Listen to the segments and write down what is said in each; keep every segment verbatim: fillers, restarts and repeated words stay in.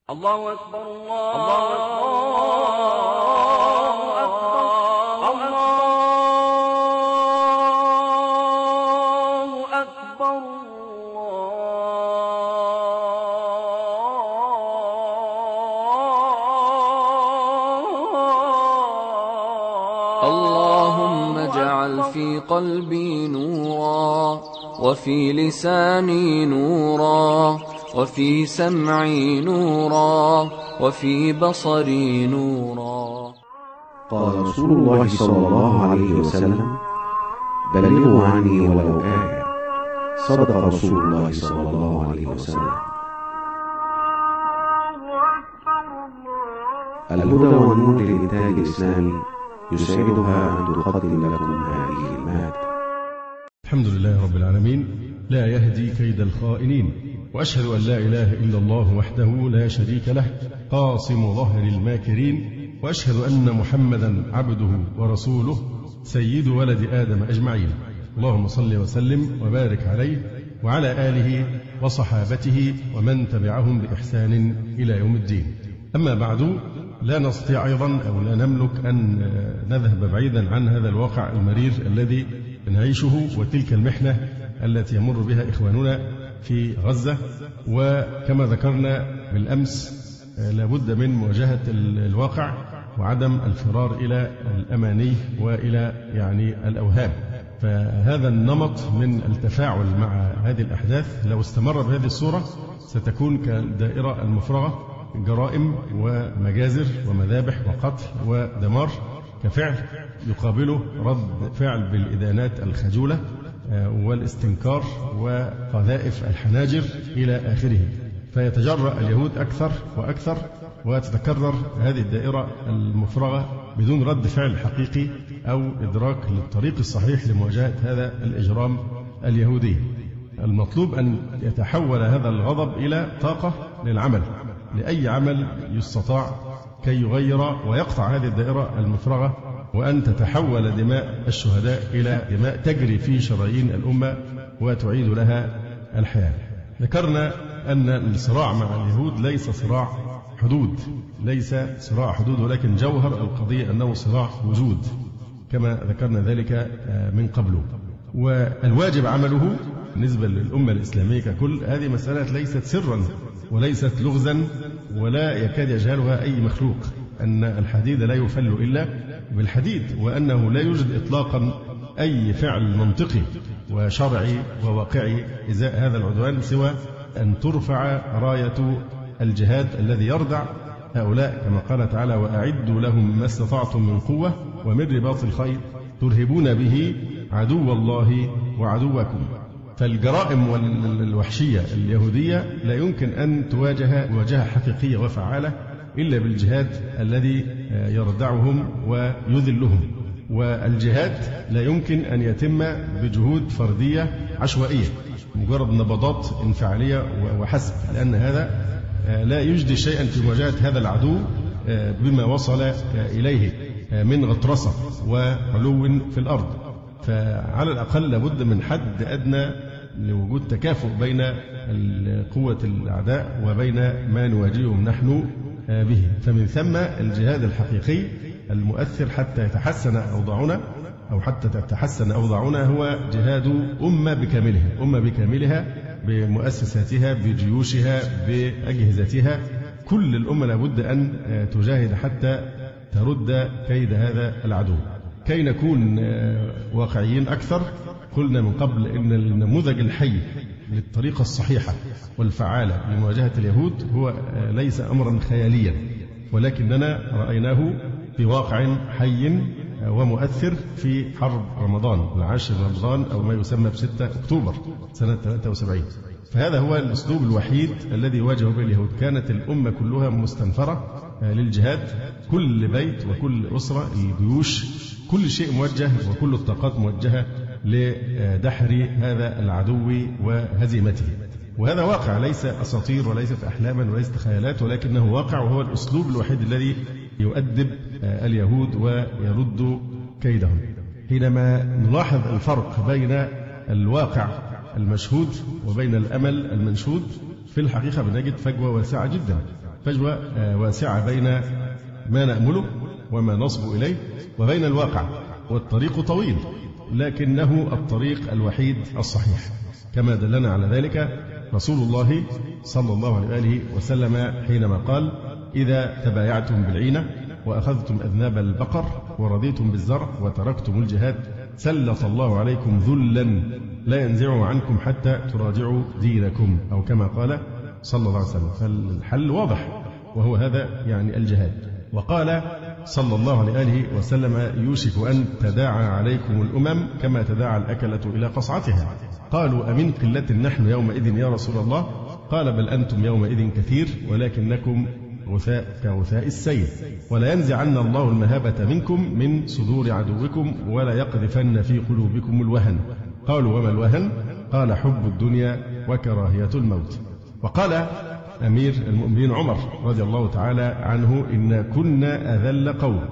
الله أكبر الله أكبر الله أكبر اللهم اجعل في قلبي نورا، وفي لساني نورا، وفي سمعي نورا، وفي بصري نورا. قال رسول الله صلى الله عليه وسلم: بلغوا عني ولو آية. صدق رسول الله صلى الله عليه وسلم. الهدى والنور للإنتاج الإسلامي يسعدها أن تقدم لكم هذه المادة. الحمد لله رب العالمين، لا يهدي كيد الخائنين، وأشهد أن لا إله إلا الله وحده لا شريك له قاصم ظهر الماكرين، وأشهد أن محمدا عبده ورسوله سيد ولد آدم أجمعين. اللهم صل وسلم وبارك عليه وعلى آله وصحابته ومن تبعهم بإحسان إلى يوم الدين. أما بعد، لا نستطيع أيضا أو لا نملك أن نذهب بعيدا عن هذا الواقع المرير الذي نعيشه، وتلك المحنة التي يمر بها إخواننا في غزة. وكما ذكرنا بالأمس، لابد من مواجهة الواقع وعدم الفرار إلى الأماني وإلى يعني الأوهام. فهذا النمط من التفاعل مع هذه الأحداث لو استمر بهذه الصورة ستكون كالدائرة المفرغة، جرائم ومجازر ومذابح وقتل ودمار كفعل، يقابله رد فعل بالإدانات الخجولة والاستنكار وقذائف الحناجر إلى آخره. فيتجرأ اليهود أكثر وأكثر، وتتكرر هذه الدائرة المفرغة بدون رد فعل حقيقي أو إدراك للطريق الصحيح لمواجهة هذا الإجرام اليهودي. المطلوب أن يتحول هذا الغضب إلى طاقة للعمل، لأي عمل يستطاع كي يغير ويقطع هذه الدائرة المفرغة، وأن تتحول دماء الشهداء إلى دماء تجري في شرايين الأمة وتعيد لها الحياة. ذكرنا أن الصراع مع اليهود ليس صراع حدود، ليس صراع حدود، ولكن جوهر القضية أنه صراع وجود كما ذكرنا ذلك من قبله. والواجب عمله بالنسبة للأمة الإسلامية ككل، هذه مسألة ليست سرا وليست لغزا ولا يكاد يجهلها أي مخلوق، أن الحديد لا يفل إلا بالحديد، وأنه لا يوجد إطلاقا أي فعل منطقي وشرعي وواقعي إزاء هذا العدوان سوى أن ترفع راية الجهاد الذي يردع هؤلاء، كما قال تعالى: وأعدوا لهم ما استطعتم من قوة ومن رباط الخيل ترهبون به عدو الله وعدوكم. فالجرائم والوحشية اليهودية لا يمكن أن تواجه مواجهة حقيقية وفعالة إلا بالجهاد الذي يردعهم ويذلهم. والجهاد لا يمكن أن يتم بجهود فردية عشوائية، مجرد نبضات انفعالية وحسب، لأن هذا لا يجدي شيئا في مواجهة هذا العدو بما وصل إليه من غطرسة وعلو في الأرض. فعلى الأقل لابد من حد أدنى لوجود تكافؤ بين قوة الأعداء وبين ما نواجههم نحن به. فمن ثم الجهاد الحقيقي المؤثر حتى يتحسن أوضاعنا أو حتى تتحسن أوضاعنا هو جهاد أمة بكاملها، أمة بكاملها بمؤسساتها بجيوشها بأجهزتها. كل الأمة لابد أن تجاهد حتى ترد كيد هذا العدو. كي نكون واقعيين أكثر، قلنا من قبل إن النموذج الحي للطريقة الصحيحة والفعالة لمواجهة اليهود هو ليس أمرا خياليا، ولكننا رأيناه في واقع حي ومؤثر في حرب رمضان، العاشر رمضان أو ما يسمى بستة أكتوبر سنة ثلاثة وسبعين. فهذا هو الأسلوب الوحيد الذي واجهه به اليهود. كانت الأمة كلها مستنفرة للجهاد، كل بيت وكل أسرة، الجيوش، كل شيء موجه وكل الطاقات موجهة لدحر هذا العدو وهزيمته. وهذا واقع، ليس أساطير وليست أحلاما وليست خيالات، ولكنه واقع، وهو الأسلوب الوحيد الذي يؤدب اليهود ويرد كيدهم. حينما نلاحظ الفرق بين الواقع المشهود وبين الأمل المنشود، في الحقيقة بنجد فجوة واسعة جدا. فجوة واسعة بين ما نأمله وما نصب إليه وبين الواقع، والطريق طويل لكنه الطريق الوحيد الصحيح، كما دلنا على ذلك رسول الله صلى الله عليه وآله وسلم حينما قال: إذا تبايعتم بالعينة وأخذتم أذناب البقر ورضيتم بالزرع وتركتم الجهاد سلط الله عليكم ذلا لا ينزعه عنكم حتى تراجعوا دينكم، أو كما قال صلى الله عليه وسلم. فالحل واضح وهو هذا يعني الجهاد. وقال صلى الله عليه وسلم: يوشك أن تداعى عليكم الأمم كما تداعى الأكلة إلى قصعتها. قالوا: أمن قلة نحن يومئذ يا رسول الله؟ قال: بل أنتم يومئذ كثير ولكنكم غثاء كغثاء السيل، ولا ينزعن الله المهابة منكم من صدور عدوكم ولا يقذفن في قلوبكم الوهن. قالوا: وما الوهن؟ قال: حب الدنيا وكراهية الموت. وقال أمير المؤمنين عمر رضي الله تعالى عنه: إن كنا أذل قوم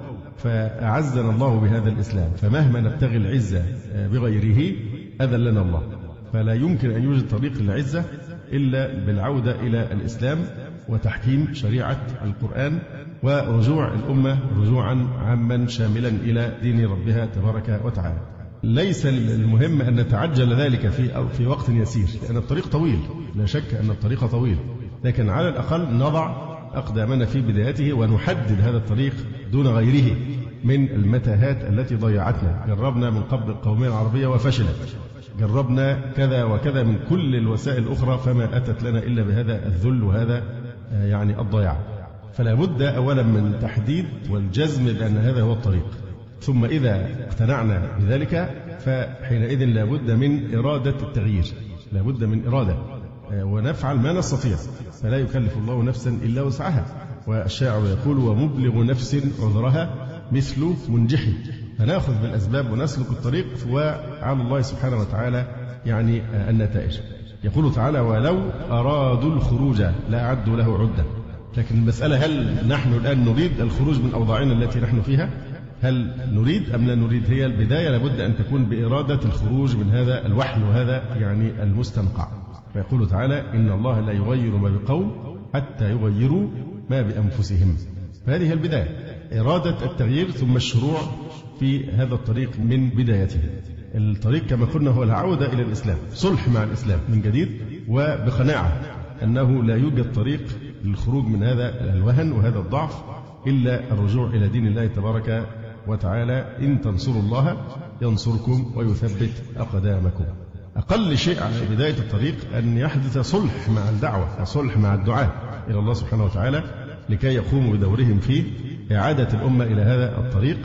فأعزنا الله بهذا الإسلام، فمهما نبتغي العزة بغيره أذلنا الله. فلا يمكن أن يوجد طريق للعزة إلا بالعودة إلى الإسلام وتحكيم شريعة القرآن ورجوع الأمة رجوعا عاما شاملا إلى دين ربها تبارك وتعالى. ليس المهم أن نتعجل ذلك في أو في وقت يسير، لأن الطريق طويل، لا شك أن الطريق طويل، لكن على الأقل نضع أقدامنا في بدايته ونحدد هذا الطريق دون غيره من المتاهات التي ضيعتنا. جربنا من قبل القومية العربية وفشلت، جربنا كذا وكذا من كل الوسائل الأخرى فما أتت لنا إلا بهذا الذل وهذا يعني الضياع. فلا بد أولا من تحديد والجزم بأن هذا هو الطريق، ثم إذا اقتنعنا بذلك فحينئذ لا بد من إرادة التغيير، لا بد من إرادة ونفعل ما نستطيع، فلا يكلف الله نفسا إلا وسعها. والشاعر يقول: ومبلغ نفس عذرها مثل منجحي. فنأخذ بالأسباب ونسلك الطريق، وعلى الله سبحانه وتعالى يعني النتائج. يقول تعالى: ولو أرادوا الخروج لأعدوا له عدة. لكن المسألة هل نحن الآن نريد الخروج من أوضاعنا التي نحن فيها؟ هل نريد أم لا نريد؟ هي البداية لابد أن تكون بإرادة الخروج من هذا الوحل وهذا يعني المستنقع. فيقول تعالى: إن الله لا يغير ما بقوم حتى يغيروا ما بأنفسهم. فهذه البداية، إرادة التغيير ثم الشروع في هذا الطريق من بدايته. الطريق كما قلنا هو العودة إلى الإسلام، صلح مع الإسلام من جديد، وبقناعة أنه لا يوجد طريق للخروج من هذا الوهن وهذا الضعف إلا الرجوع إلى دين الله تبارك وتعالى. إن تنصروا الله ينصركم ويثبت أقدامكم. أقل شيء على بداية الطريق أن يحدث صلح مع الدعوة وصلح مع الدعاة إلى الله سبحانه وتعالى لكي يقوموا بدورهم في إعادة الأمة إلى هذا الطريق.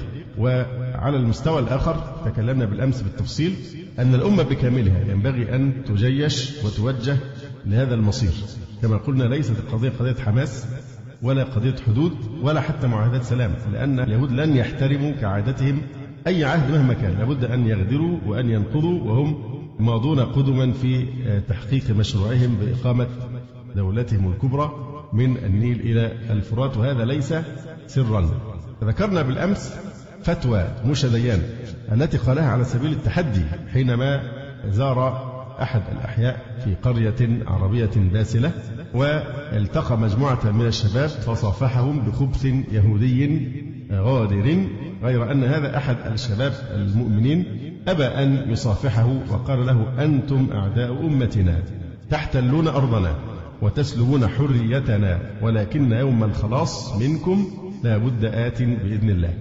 وعلى المستوى الآخر تكلمنا بالأمس بالتفصيل أن الأمة بكاملها ينبغي أن تجيش وتوجه لهذا المصير. كما قلنا ليست القضية قضية حماس ولا قضية حدود ولا حتى معاهدات سلام، لأن اليهود لن يحترموا كعادتهم أي عهد مهما كان، لابد أن يغدروا وأن ينقضوا، وهم ماضون قدما في تحقيق مشروعهم بإقامة دولتهم الكبرى من النيل إلى الفرات، وهذا ليس سرا. ذكرنا بالأمس فتوى موشى ديان التي قالها على سبيل التحدي حينما زار أحد الأحياء في قرية عربية باسلة، والتقى مجموعة من الشباب فصافحهم بخبث يهودي غادر، غير أن هذا أحد الشباب المؤمنين أبى أن يصافحه وقال له: أنتم أعداء أمتنا، تحتلون أرضنا وتسلبون حريتنا، ولكن يوم الخلاص منكم لا بد آت بإذن الله.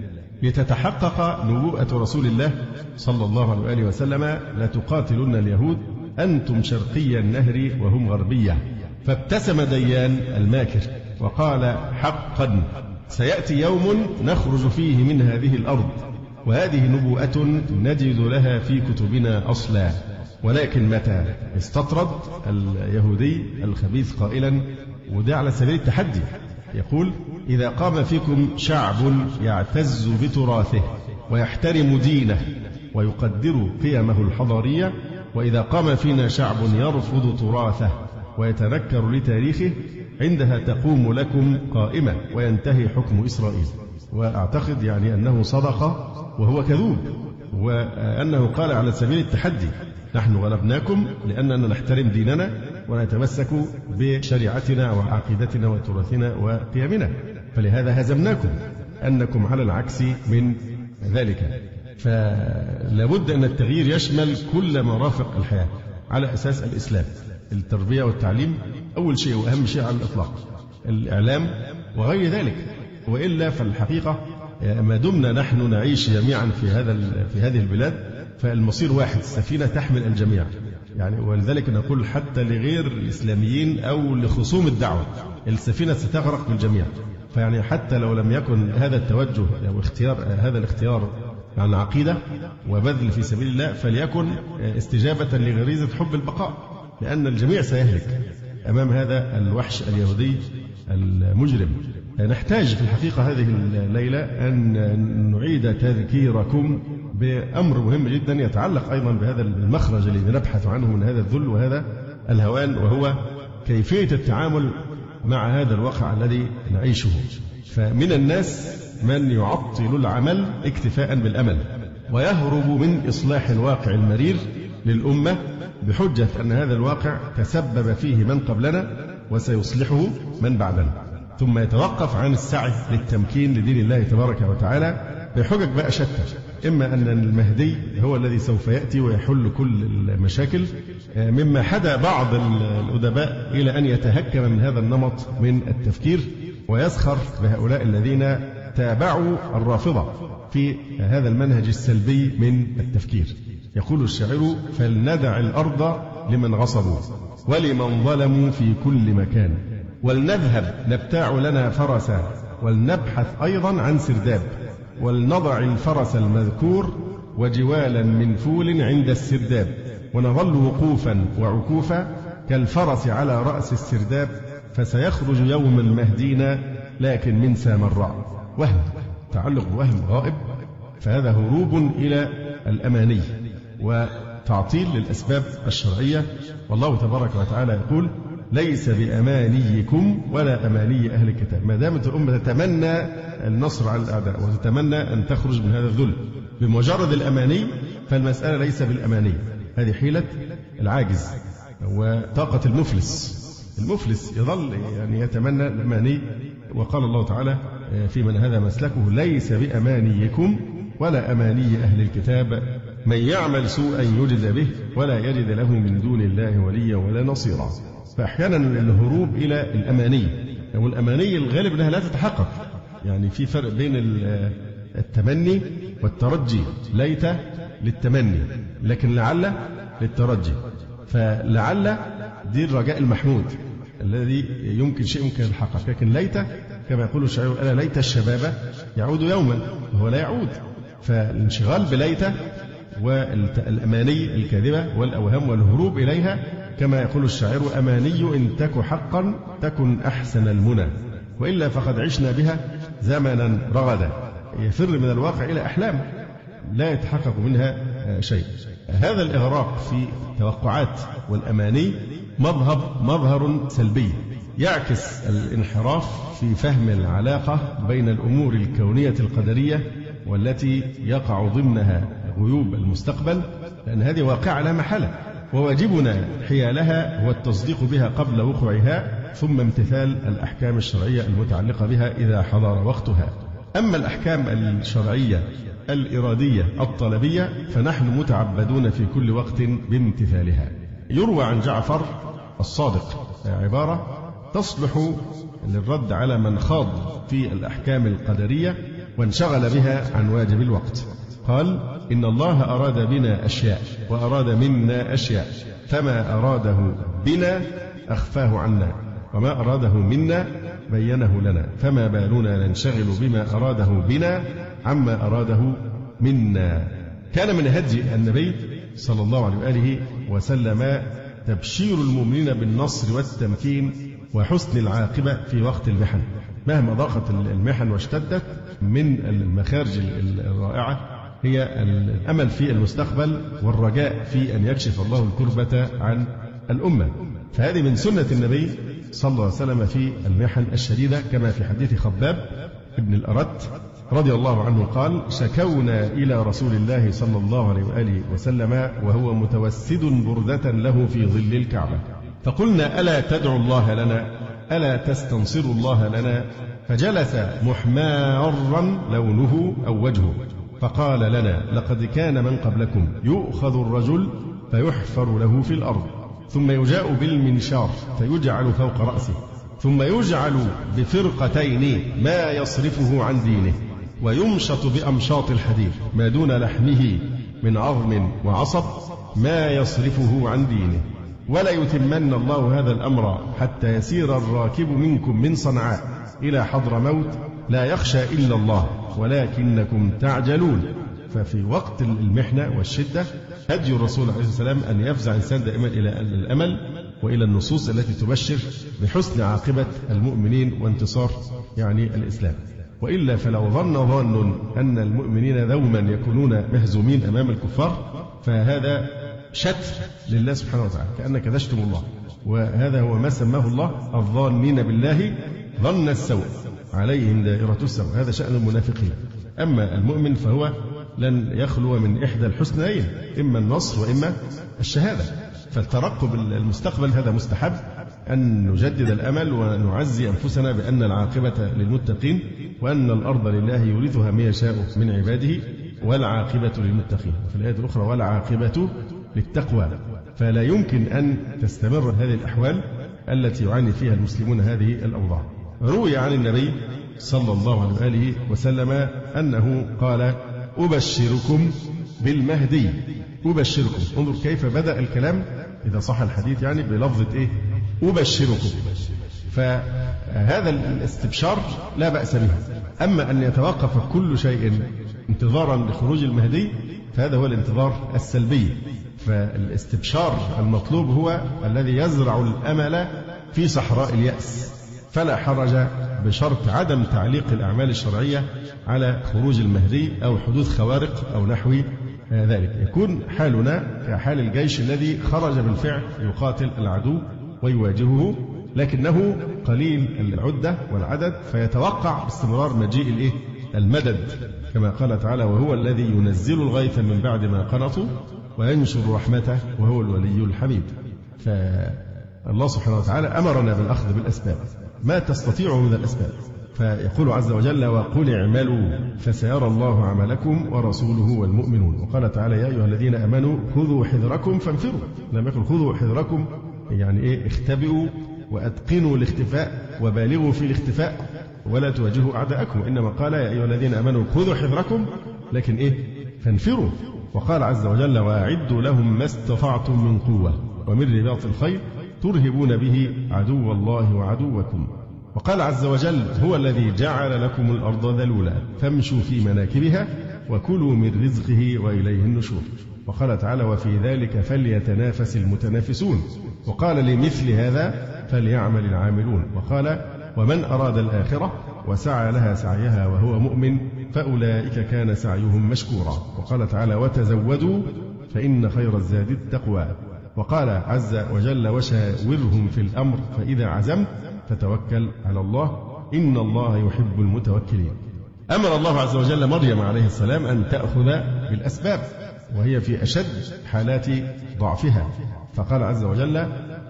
لتتحقق نبوءة رسول الله صلى الله عليه وسلم لتقاتلن اليهود، أنتم شرقي النهر وهم غربية. فابتسم ديان الماكر وقال: حقا سيأتي يوم نخرج فيه من هذه الأرض، وهذه نبوءة نجد لها في كتبنا أصلا. ولكن متى استطرد اليهودي الخبيث قائلا، وده على سبيل التحدي، يقول: إذا قام فيكم شعب يعتز بتراثه ويحترم دينه ويقدر قيمه الحضارية، وإذا قام فينا شعب يرفض تراثه ويتنكر لتاريخه، عندها تقوم لكم قائمة وينتهي حكم إسرائيل. وأعتقد يعني أنه صدق وهو كذوب، وأنه قال على سبيل التحدي: نحن غلبناكم لأننا نحترم ديننا ونتمسك بشريعتنا وعقيدتنا وتراثنا وقيمنا. فلهذا هزمناكم، أنكم على العكس من ذلك. فلابد أن التغيير يشمل كل مرافق الحياة على أساس الإسلام. التربية والتعليم أول شيء وأهم شيء على الإطلاق، الإعلام وغير ذلك. وإلا فالحقيقة ما دمنا نحن نعيش جميعا في هذا في هذه البلاد فالمصير واحد، السفينة تحمل الجميع يعني. ولذلك نقول حتى لغير الإسلاميين أو لخصوم الدعوة السفينة ستغرق بالجميع. فيعني حتى لو لم يكن هذا التوجه أو اختيار هذا الاختيار عن عقيدة وبذل في سبيل الله، فليكن استجابة لغريزة حب البقاء، لأن الجميع سيهلك أمام هذا الوحش اليهودي المجرم. نحتاج في الحقيقة هذه الليلة أن نعيد تذكيركم بأمر مهم جدا يتعلق أيضا بهذا المخرج الذي نبحث عنه من هذا الذل وهذا الهوان، وهو كيفية التعامل مع هذا الواقع الذي نعيشه. فمن الناس من يعطل العمل اكتفاء بالأمل، ويهرب من إصلاح الواقع المرير للأمة بحجة أن هذا الواقع تسبب فيه من قبلنا وسيصلحه من بعدنا، ثم يتوقف عن السعي للتمكين لدين الله تبارك وتعالى بحجج بقى شتى. إما أن المهدي هو الذي سوف يأتي ويحل كل المشاكل، مما حدا بعض الأدباء إلى أن يتهكم من هذا النمط من التفكير ويسخر بهؤلاء الذين تابعوا الرافضة في هذا المنهج السلبي من التفكير. يقول الشاعر: فلندع الأرض لمن غصبوا ولمن ظلموا في كل مكان، ولنذهب نبتاع لنا فرسا ولنبحث أيضا عن سرداب، ولنضع الفرس المذكور وجوالا من فول عند السرداب، ونظل وقوفا وعكوفا كالفرس على رأس السرداب، فسيخرج يوما مهدينا لكن من سامراء. وهم تعلق بوهم غائب، فهذا هروب إلى الأماني وتعطيل للأسباب الشرعية. والله تبارك وتعالى يقول: ليس بأمانيكم ولا أماني أهل الكتاب. ما دامت الأمة تتمنى النصر على الأعداء وتتمنى أن تخرج من هذا الذل بمجرد الأماني، فالمسألة ليس بالأماني، هذه حيلة العاجز وطاقة المفلس. المفلس يظل يعني يتمنى الأماني. وقال الله تعالى في من هذا مسلكه: ليس بأمانيكم ولا أماني أهل الكتاب، من يعمل سوءا يجد به ولا يجد له من دون الله وليا ولا نصيرا. فأحيانا الهروب إلى الأماني، والأماني الغالب أنها لا تتحقق. يعني في فرق بين التمني والترجي. ليت للتمني، لكن لعل للترجي. فلعل دي الرجاء المحمود الذي يمكن شيء ممكن يتحقق، لكن ليت كما يقول الشاعر: ألا ليت الشباب يعود يوما، وهو لا يعود. فالانشغال بليت والأماني الكاذبة والأوهام والهروب إليها، كما يقول الشاعر: أماني إن تك حقا تكن أحسن المنى، وإلا فقد عشنا بها زمنا رغدا. يفر من الواقع إلى أحلام لا يتحقق منها شيء. هذا الإغراق في التوقعات والأماني مظهر مظهر سلبي يعكس الانحراف في فهم العلاقة بين الأمور الكونية القدرية والتي يقع ضمنها غيوب المستقبل، لأن هذه واقعة لا محالة، وواجبنا حيالها هو التصديق بها قبل وقوعها، ثم امتثال الأحكام الشرعية المتعلقة بها إذا حضر وقتها. أما الأحكام الشرعية الإرادية الطلبية فنحن متعبدون في كل وقت بامتثالها. يروى عن جعفر الصادق عبارة تصلح للرد على من خاض في الأحكام القدرية وانشغل بها عن واجب الوقت. قال: إن الله أراد بنا أشياء وأراد منا أشياء، فما أراده بنا أخفاه عنا، وما أراده منا بينه لنا، فما بالنا ننشغل بما أراده بنا عما أراده منا. كان من هدي النبي صلى الله عليه وآله وسلم تبشير المؤمنين بالنصر والتمكين وحسن العاقبة في وقت المحن. مهما ضاقت المحن واشتدت، من المخارج الرائعة هي الأمل في المستقبل والرجاء في أن يكشف الله الكربة عن الأمة. فهذه من سنة النبي صلى الله عليه وسلم في المحن الشديدة، كما في حديث خباب ابن الأرت رضي الله عنه قال: شكونا إلى رسول الله صلى الله عليه وآله وسلم وهو متوسد بردة له في ظل الكعبة، فقلنا ألا تدعو الله لنا، ألا تستنصر الله لنا؟ فجلس محمارا لونه أو وجهه، فقال لنا لقد كان من قبلكم يؤخذ الرجل فيحفر له في الأرض، ثم يجاء بالمنشار فيجعل فوق رأسه، ثم يجعل بفرقتين ما يصرفه عن دينه، ويمشط بأمشاط الحديد ما دون لحمه من عظم وعصب ما يصرفه عن دينه، ولا يتمن الله هذا الأمر حتى يسير الراكب منكم من صنعاء إلى حضر موت لا يخشى إلا الله ولكنكم تعجلون. ففي وقت المحنة والشدة هدي الرسول عليه السلام أن يفزع الإنسان دائما إلى الأمل وإلى النصوص التي تبشر بحسن عاقبة المؤمنين وانتصار يعني الإسلام. وإلا فلو ظن ظن أن المؤمنين دوما يكونون مهزومين أمام الكفار فهذا شتر لله سبحانه وتعالى، كأنك تشتم الله، وهذا هو ما سماه الله الظانين بالله ظن السوء عليهم دائرة السوء، هذا شأن المنافقين. أما المؤمن فهو لن يخلو من إحدى الحسنيين، إما النصر وإما الشهادة. فالترقب المستقبل هذا مستحب، أن نجدد الأمل ونعزي أنفسنا بأن العاقبة للمتقين، وأن الأرض لله يورثها من يشاء من عباده، والعاقبة للمتقين. في الآية الأخرى والعاقبة للتقوى. فلا يمكن أن تستمر هذه الأحوال التي يعاني فيها المسلمون هذه الأوضاع. روي عن النبي صلى الله عليه وسلم أنه قال أبشركم بالمهدي. أبشركم، انظر كيف بدأ الكلام إذا صح الحديث يعني بلفظة إيه؟ أبشركم. فهذا الاستبشار لا بأس به. أما أن يتوقف كل شيء انتظارا لخروج المهدي فهذا هو الانتظار السلبي. فالاستبشار المطلوب هو الذي يزرع الأمل في صحراء اليأس، فلا حرج بشرط عدم تعليق الأعمال الشرعية على خروج المهدي أو حدوث خوارق أو نحو ذلك. يكون حالنا كحال الجيش الذي خرج بالفعل يقاتل العدو ويواجهه، لكنه قليل العدة والعدد، فيتوقع باستمرار مجيء الإيه؟ المدد، كما قال تعالى وهو الذي ينزل الغيث من بعد ما قنطوا وينشر رحمته وهو الولي الحميد. فالله سبحانه وتعالى أمرنا بالأخذ بالأسباب ما تستطيع من الأسباب. فيقول عز وجل وقل اعملوا فسيرى الله عملكم ورسوله والمؤمنون. وقال تعالى يا أيها الذين آمنوا خذوا حذركم فانفروا. لم يقل خذوا حذركم يعني إيه؟ اختبئوا وأتقنوا الاختفاء وبالغوا في الاختفاء ولا تواجهوا أعداءكم، إنما قال يا أيها الذين آمنوا خذوا حذركم لكن إيه؟ فانفروا. وقال عز وجل وأعدوا لهم ما استطعتم من قوة ومن رباط الخيل ترهبون به عدو الله وعدوكم. وقال عز وجل هو الذي جعل لكم الأرض ذلولا فامشوا في مناكبها وكلوا من رزقه وإليه النشور. وقال تعالى وفي ذلك فليتنافس المتنافسون. وقال لمثل هذا فليعمل العاملون. وقال ومن أراد الآخرة وسعى لها سعيها وهو مؤمن فأولئك كان سعيهم مشكورا. وقال تعالى وتزودوا فإن خير الزاد التقوى. وقال عز وجل وشاورهم في الأمر فإذا عزمت فتوكل على الله إن الله يحب المتوكلين. أمر الله عز وجل مريم عليه السلام أن تأخذ بالأسباب وهي في أشد حالات ضعفها، فقال عز وجل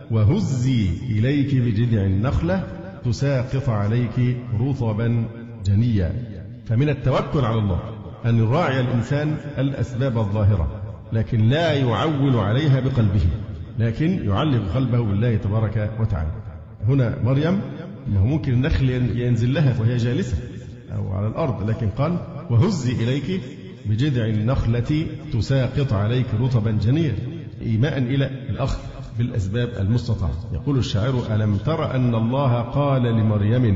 وهزي إليك بجذع النخلة تساقط عليك رطبا جنيا. فمن التوكل على الله أن يراعي الإنسان الأسباب الظاهرة لكن لا يعول عليها بقلبه، لكن يعلق قلبه بالله تبارك وتعالى. هنا مريم أنه ممكن النخل ينزل لها وهي جالسة أو على الأرض، لكن قال وهزي إليك بجذع النخلة تساقط عليك رطبا جنيا، إيماء إلى الأخذ بالأسباب المستطاعة. يقول الشاعر ألم تر أن الله قال لمريم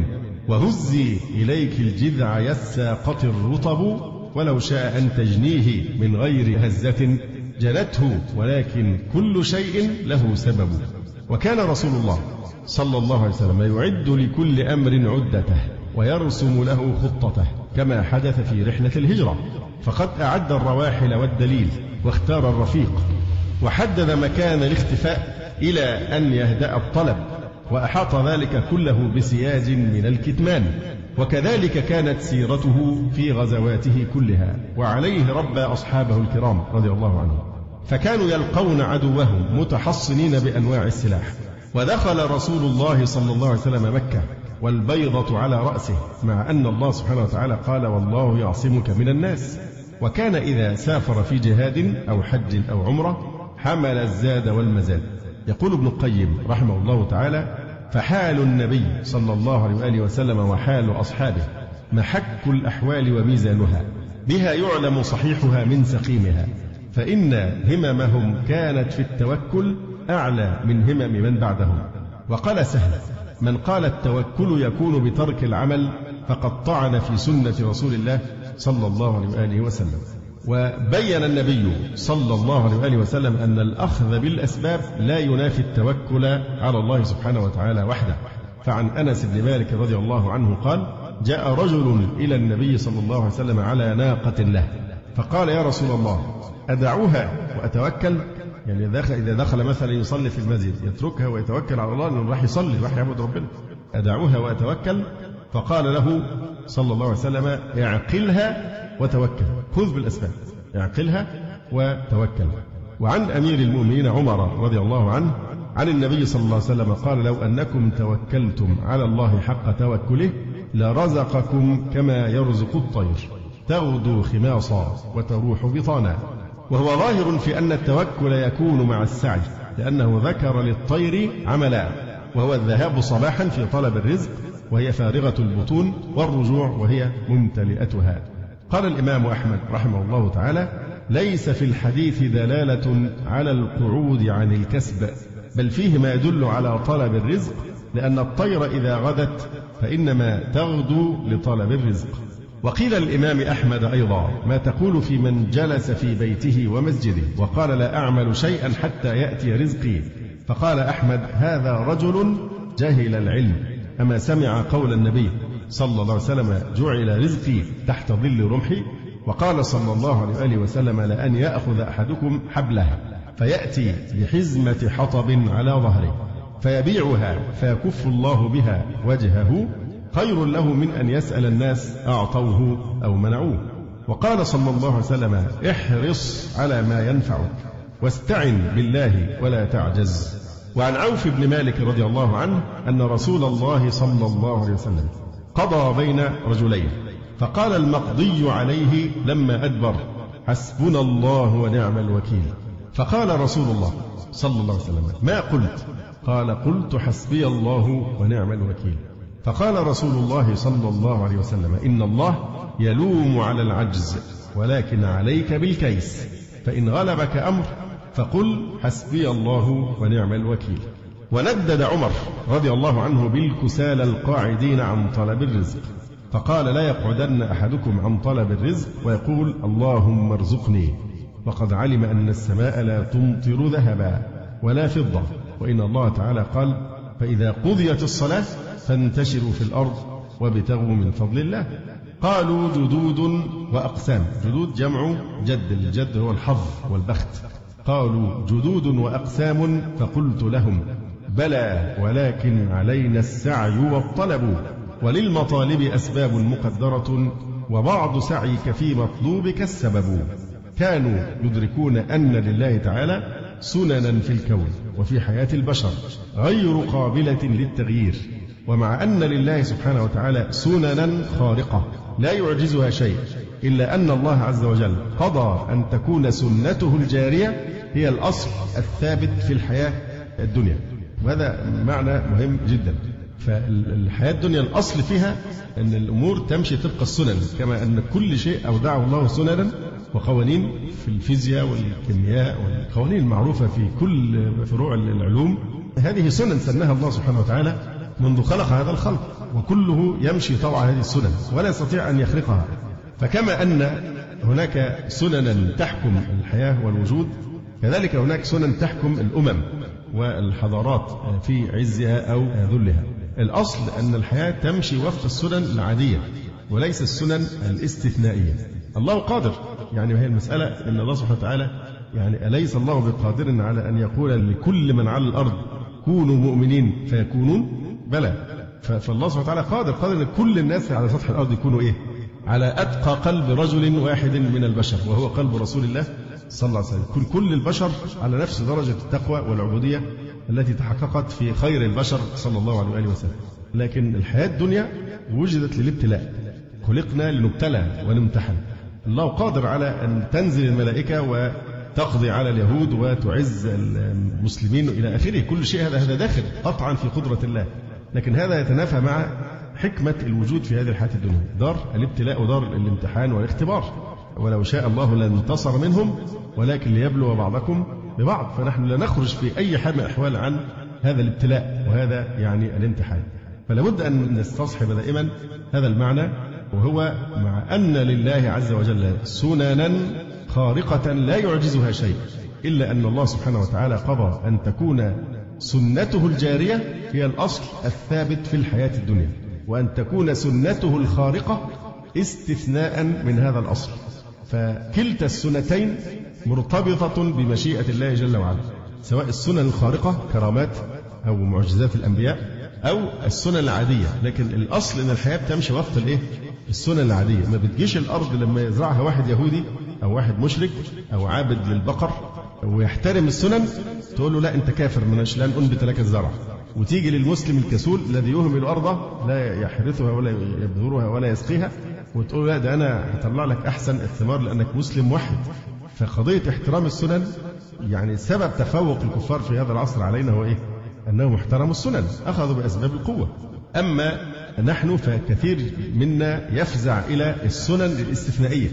وهزي إليك الجذع يساقط الرطب ولو شاء أن تجنيه من غير هزة جنته ولكن كل شيء له سبب. وكان رسول الله صلى الله عليه وسلم يعد لكل أمر عدته ويرسم له خطته كما حدث في رحلة الهجرة، فقد أعد الرواحل والدليل واختار الرفيق وحدد مكان الاختفاء إلى أن يهدأ الطلب، وأحاط ذلك كله بسياج من الكتمان. وكذلك كانت سيرته في غزواته كلها، وعليه ربى أصحابه الكرام رضي الله عنهم، فكانوا يلقون عدوهم متحصنين بأنواع السلاح ودخل رسول الله صلى الله عليه وسلم مكة والبيضة على رأسه، مع أن الله سبحانه وتعالى قال والله يعصمك من الناس. وكان إذا سافر في جهاد أو حج أو عمرة حمل الزاد والمزاد. يقول ابن القيم رحمه الله تعالى: فحال النبي صلى الله عليه وآله وسلم وحال أصحابه محك الأحوال وميزانها، بها يعلم صحيحها من سقيمها، فإن هممهم كانت في التوكل أعلى من همم من بعدهم. وقال سهل: من قال التوكل يكون بترك العمل فقد طعن في سنة رسول الله صلى الله عليه وآله وسلم. وبين النبي صلى الله عليه وآله وسلم أن الأخذ بالأسباب لا ينافي التوكل على الله سبحانه وتعالى وحده. فعن أنس بن مالك رضي الله عنه قال: جاء رجل إلى النبي صلى الله عليه وسلم على ناقة له، فقال: يا رسول الله أدعوها وأتوكل؟ يعني إذا دخل مثلا يصلي في المسجد يتركها ويتوكل على الله لأنه راح يصلي راح يعبد ربنا، أدعوها وأتوكل؟ فقال له صلى الله عليه وسلم: اعقلها وتوكل، خذ بالأسباب، اعقلها وتوكل. وعن أمير المؤمنين عمر رضي الله عنه عن النبي صلى الله عليه وسلم قال: لو أنكم توكلتم على الله حق توكله لرزقكم كما يرزق الطير تغدو خماصا وتروح بطانا. وهو ظاهر في أن التوكل يكون مع السعي، لأنه ذكر للطير عملا، وهو الذهاب صباحا في طلب الرزق وهي فارغة البطون، والرجوع وهي ممتلئتها. قال الإمام أحمد رحمه الله تعالى: ليس في الحديث دلالة على القعود عن الكسب، بل فيه ما يدل على طلب الرزق، لأن الطير إذا غدت فإنما تغدو لطلب الرزق. وقيل الإمام أحمد أيضا: ما تقول في من جلس في بيته ومسجده وقال لا أعمل شيئا حتى يأتي رزقي؟ فقال أحمد: هذا رجل جهل العلم، أما سمع قول النبي صلى الله عليه وسلم: جعل رزقي تحت ظل رمحي؟ وقال صلى الله عليه وآله وسلم: لأن يأخذ أحدكم حبله فيأتي بحزمة حطب على ظهره فيبيعها فيكف الله بها وجهه خير له من أن يسأل الناس أعطوه أو منعوه. وقال صلى الله عليه وسلم: احرص على ما ينفعك واستعن بالله ولا تعجز. وعن عوف بن مالك رضي الله عنه أن رسول الله صلى الله عليه وسلم قضى بين رجلين، فقال المقضي عليه لما أدبر: حسبنا الله ونعم الوكيل. فقال رسول الله صلى الله عليه وسلم: ما قلت؟ قال: قلت حسبي الله ونعم الوكيل. فقال رسول الله صلى الله عليه وسلم: إن الله يلوم على العجز، ولكن عليك بالكيس، فإن غلبك أمر فقل حسبي الله ونعم الوكيل. وندد عمر رضي الله عنه بالكسالى القاعدين عن طلب الرزق، فقال: لا يقعدن أحدكم عن طلب الرزق ويقول اللهم ارزقني، وقد علم أن السماء لا تمطر ذهبا ولا فضة، وإن الله تعالى قال: فإذا قضيت الصلاة فانتشروا في الأرض وابتغوا من فضل الله. قالوا: جدود وأقسام. جدود جمع جد، الجد هو الحظ والبخت. قالوا: جدود وأقسام. فقلت لهم: بلى، ولكن علينا السعي والطلب، وللمطالب أسباب مقدرة، وبعض سعيك في مطلوبك السبب. كانوا يدركون أن لله تعالى سننا في الكون وفي حياة البشر غير قابلة للتغيير، ومع أن لله سبحانه وتعالى سننا خارقة لا يعجزها شيء، إلا أن الله عز وجل قضى أن تكون سنته الجارية هي الأصل الثابت في الحياة الدنيا. وهذا معنى مهم جدا. فالحياة الدنيا الأصل فيها أن الأمور تمشي طبق السنن، كما أن كل شيء أودعه الله سننا وقوانين في الفيزياء والكيمياء والقوانين المعروفة في كل فروع العلوم. هذه سنن سنها الله سبحانه وتعالى منذ خلق هذا الخلق، وكله يمشي طوع هذه السنن ولا يستطيع أن يخرقها. فكما أن هناك سننا تحكم الحياة والوجود، كذلك هناك سنن تحكم الأمم والحضارات في عزها أو ذلها. الأصل أن الحياة تمشي وفق السنن العادية وليس السنن الاستثنائية. الله قادر، يعني هي المسألة أن الله سبحانه وتعالى يعني أليس الله بقادر على أن يقول لكل من على الأرض كونوا مؤمنين فيكونون؟ بلى. فالله سبحانه وتعالى قادر قادر أن كل الناس على سطح الأرض يكونوا إيه؟ على أتقى قلب رجل واحد من البشر، وهو قلب رسول الله صلى الله عليه وسلم. كل البشر على نفس درجة التقوى والعبودية التي تحققت في خير البشر صلى الله عليه وآله وسلم. لكن الحياة الدنيا وجدت للابتلاء، خلقنا لنبتلى ونمتحن. الله قادر على أن تنزل الملائكة وتقضي على اليهود وتعز المسلمين إلى آخره، كل شيء هذا هذا داخل قطعا في قدرة الله، لكن هذا يتنافى مع حكمة الوجود في هذه الحياة الدنيا، دار الابتلاء ودار الامتحان والاختبار. ولو شاء الله لانتصر منهم ولكن ليبلو بعضكم ببعض، فنحن لا نخرج في أي حال من الأحوال عن هذا الابتلاء وهذا يعني الامتحان. فلا بد أن نستصحب دائما هذا المعنى، وهو مع أن لله عز وجل سننا خارقة لا يعجزها شيء، إلا أن الله سبحانه وتعالى قضى أن تكون سنته الجارية هي الأصل الثابت في الحياة الدنيا، وأن تكون سنته الخارقة استثناء من هذا الأصل. فكلتا السنتين مرتبطة بمشيئة الله جل وعلا، سواء السنن الخارقة كرامات أو معجزات الأنبياء أو السنن العادية، لكن الأصل أن الحياة بتمشي وفق الإيه؟ السنن العادية. ما بتجيش الأرض لما يزرعها واحد يهودي أو واحد مشرك أو عابد للبقر ويحترم السنن تقول له لا أنت كافر مناش لن أنبت لك الزرع، وتيجي للمسلم الكسول الذي يهمل الأرض لا يحرثها ولا يبذرها ولا يسقيها وتقول لا ده أنا هطلع لك أحسن الثمار لأنك مسلم موحد. فقضية احترام السنن يعني سبب تفوق الكفار في هذا العصر علينا هو إيه؟ أنهم احترموا السنن، أخذوا بأسباب القوة. أما نحن فكثير منا يفزع إلى السنن الاستثنائية،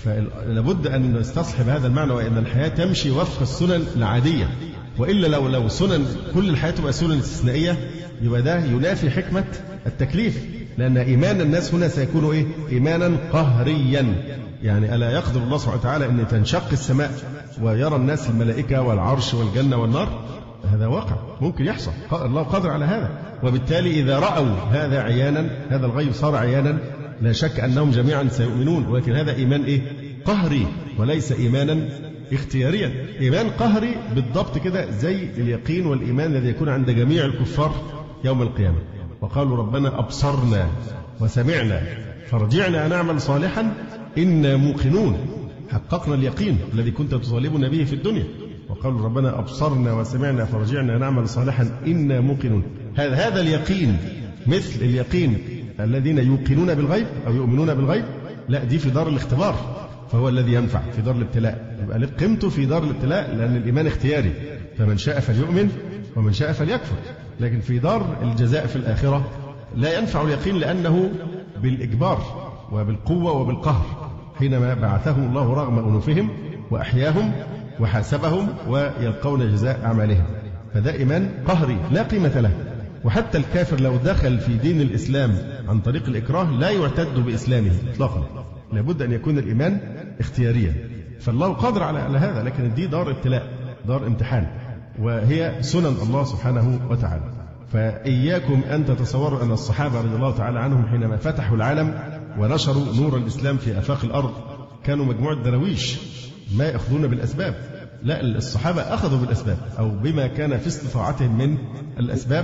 فلابد أن نستصحب هذا المعنى، وأن الحياة تمشي وفق السنن العادية، وإلا لو لو سنن كل الحياة تبقى سنن استثنائية يبقى ده ينافي حكمة التكليف، لأن إيمان الناس هنا سيكون إيه؟ إيمانا قهريا. يعني ألا يقدر الله سبحانه وتعالى أن تنشق السماء ويرى الناس الملائكة والعرش والجنة والنار؟ هذا واقع ممكن يحصل، الله قادر على هذا. وبالتالي إذا رأوا هذا عيانا، هذا الغيب صار عيانا، لا شك أنهم جميعا سيؤمنون، ولكن هذا إيمان إيه؟ قهري وليس إيمانا اختياريا. إيمان قهري بالضبط كده زي اليقين والإيمان الذي يكون عند جميع الكفار يوم القيامة. وقالوا ربنا أبصرنا وسمعنا فارجعنا نعمل صالحا إنا موقنون، حققنا اليقين الذي كنت تطالبنا به في الدنيا. وقالوا ربنا أبصرنا وسمعنا فارجعنا نعمل صالحا إنا موقنون. هذا هذا اليقين مثل اليقين الذين يوقنون بالغيب أو يؤمنون بالغيب؟ لا، دي في دار الاختبار، فهو الذي ينفع في دار الابتلاء. يبقى قيمته في دار الابتلاء لأن الإيمان اختياري، فمن شاء فليؤمن ومن شاء فليكفر. لكن في دار الجزاء في الآخرة لا ينفع اليقين لأنه بالإجبار وبالقوة وبالقهر، حينما بعثهم الله رغم أنوفهم وأحياهم وحاسبهم ويلقون جزاء أعمالهم. فده إيمان قهري لا قيمة له. وحتى الكافر لو دخل في دين الإسلام عن طريق الإكراه لا يعتد بإسلامه إطلاقا، لابد أن يكون الإيمان اختياريا. فالله قادر على هذا، لكن دي دار ابتلاء، دار امتحان، وهي سنن الله سبحانه وتعالى. فإياكم أن تتصوروا أن الصحابة رضي الله تعالى عنهم حينما فتحوا العالم ونشروا نور الإسلام في آفاق الأرض كانوا مجموعة درويش ما يأخذون بالأسباب. لا، الصحابة أخذوا بالأسباب أو بما كان في استطاعتهم من الأسباب،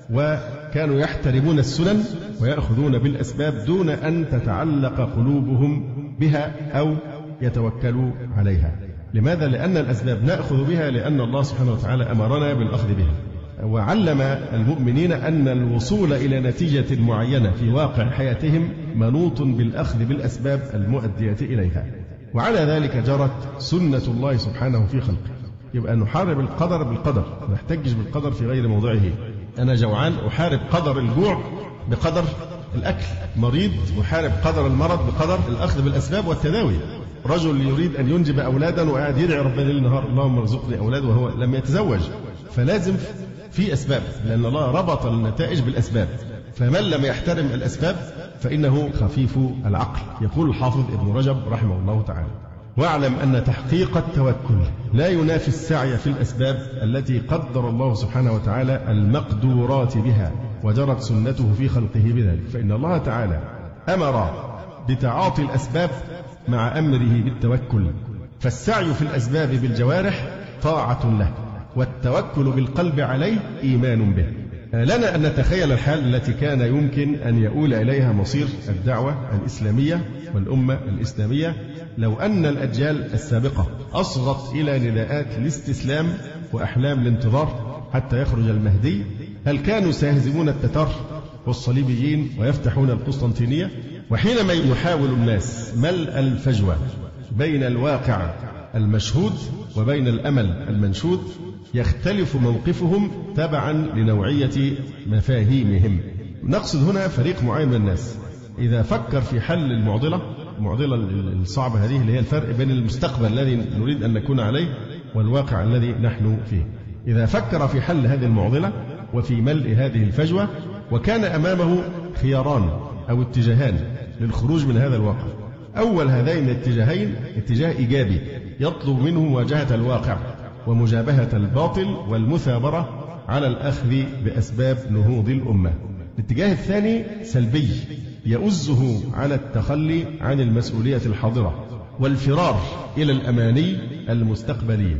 وكانوا يحترمون السنن ويأخذون بالأسباب دون أن تتعلق قلوبهم بها أو يتوكلوا عليها. لماذا؟ لأن الأسباب نأخذ بها لأن الله سبحانه وتعالى أمرنا بالأخذ بها، وعلم المؤمنين أن الوصول إلى نتيجة معينة في واقع حياتهم منوط بالأخذ بالأسباب المؤدية إليها. وعلى ذلك جرت سنة الله سبحانه في خلقه. يبقى نحارب القدر بالقدر، ما نحتجش بالقدر في غير موضعه. أنا جوعان أحارب قدر الجوع بقدر الأكل، مريض أحارب قدر المرض بقدر الأخذ بالأسباب والتداوي. رجل يريد أن ينجب أولادا وقاعد يدعي ربنا ليل نهار اللهم ارزقني أولاد وهو لم يتزوج، فلازم في أسباب، لأن الله ربط النتائج بالأسباب. فمن لم يحترم الأسباب فإنه خفيف العقل. يقول الحافظ ابن رجب رحمه الله تعالى: واعلم أن تحقيق التوكل لا ينافي السعي في الأسباب التي قدر الله سبحانه وتعالى المقدورات بها وجرت سنته في خلقه بذلك. فإن الله تعالى أمر بتعاطي الأسباب مع أمره بالتوكل، فالسعي في الأسباب بالجوارح طاعة له، والتوكل بالقلب عليه إيمان به. لنا أن نتخيل الحال التي كان يمكن أن يؤول إليها مصير الدعوة الإسلامية والأمة الإسلامية لو أن الأجيال السابقة أصغت إلى نداءات الاستسلام وأحلام الانتظار حتى يخرج المهدي؟ هل كانوا سيهزمون التتار والصليبيين ويفتحون القسطنطينية؟ وحينما يحاول الناس ملء الفجوة بين الواقع المشهود وبين الأمل المنشود يختلف موقفهم تبعا لنوعية مفاهيمهم. نقصد هنا فريق معين من الناس إذا فكر في حل المعضلة المعضلة الصعبة هذه اللي هي الفرق بين المستقبل الذي نريد أن نكون عليه والواقع الذي نحن فيه، إذا فكر في حل هذه المعضلة وفي ملء هذه الفجوة وكان أمامه خياران أو اتجاهان للخروج من هذا الواقع. أول هذين الاتجاهين اتجاه إيجابي يطلب منه مواجهة الواقع ومجابهة الباطل والمثابرة على الأخذ بأسباب نهوض الأمة. الاتجاه الثاني سلبي يؤزه على التخلي عن المسؤولية الحاضرة والفرار إلى الأماني المستقبلية،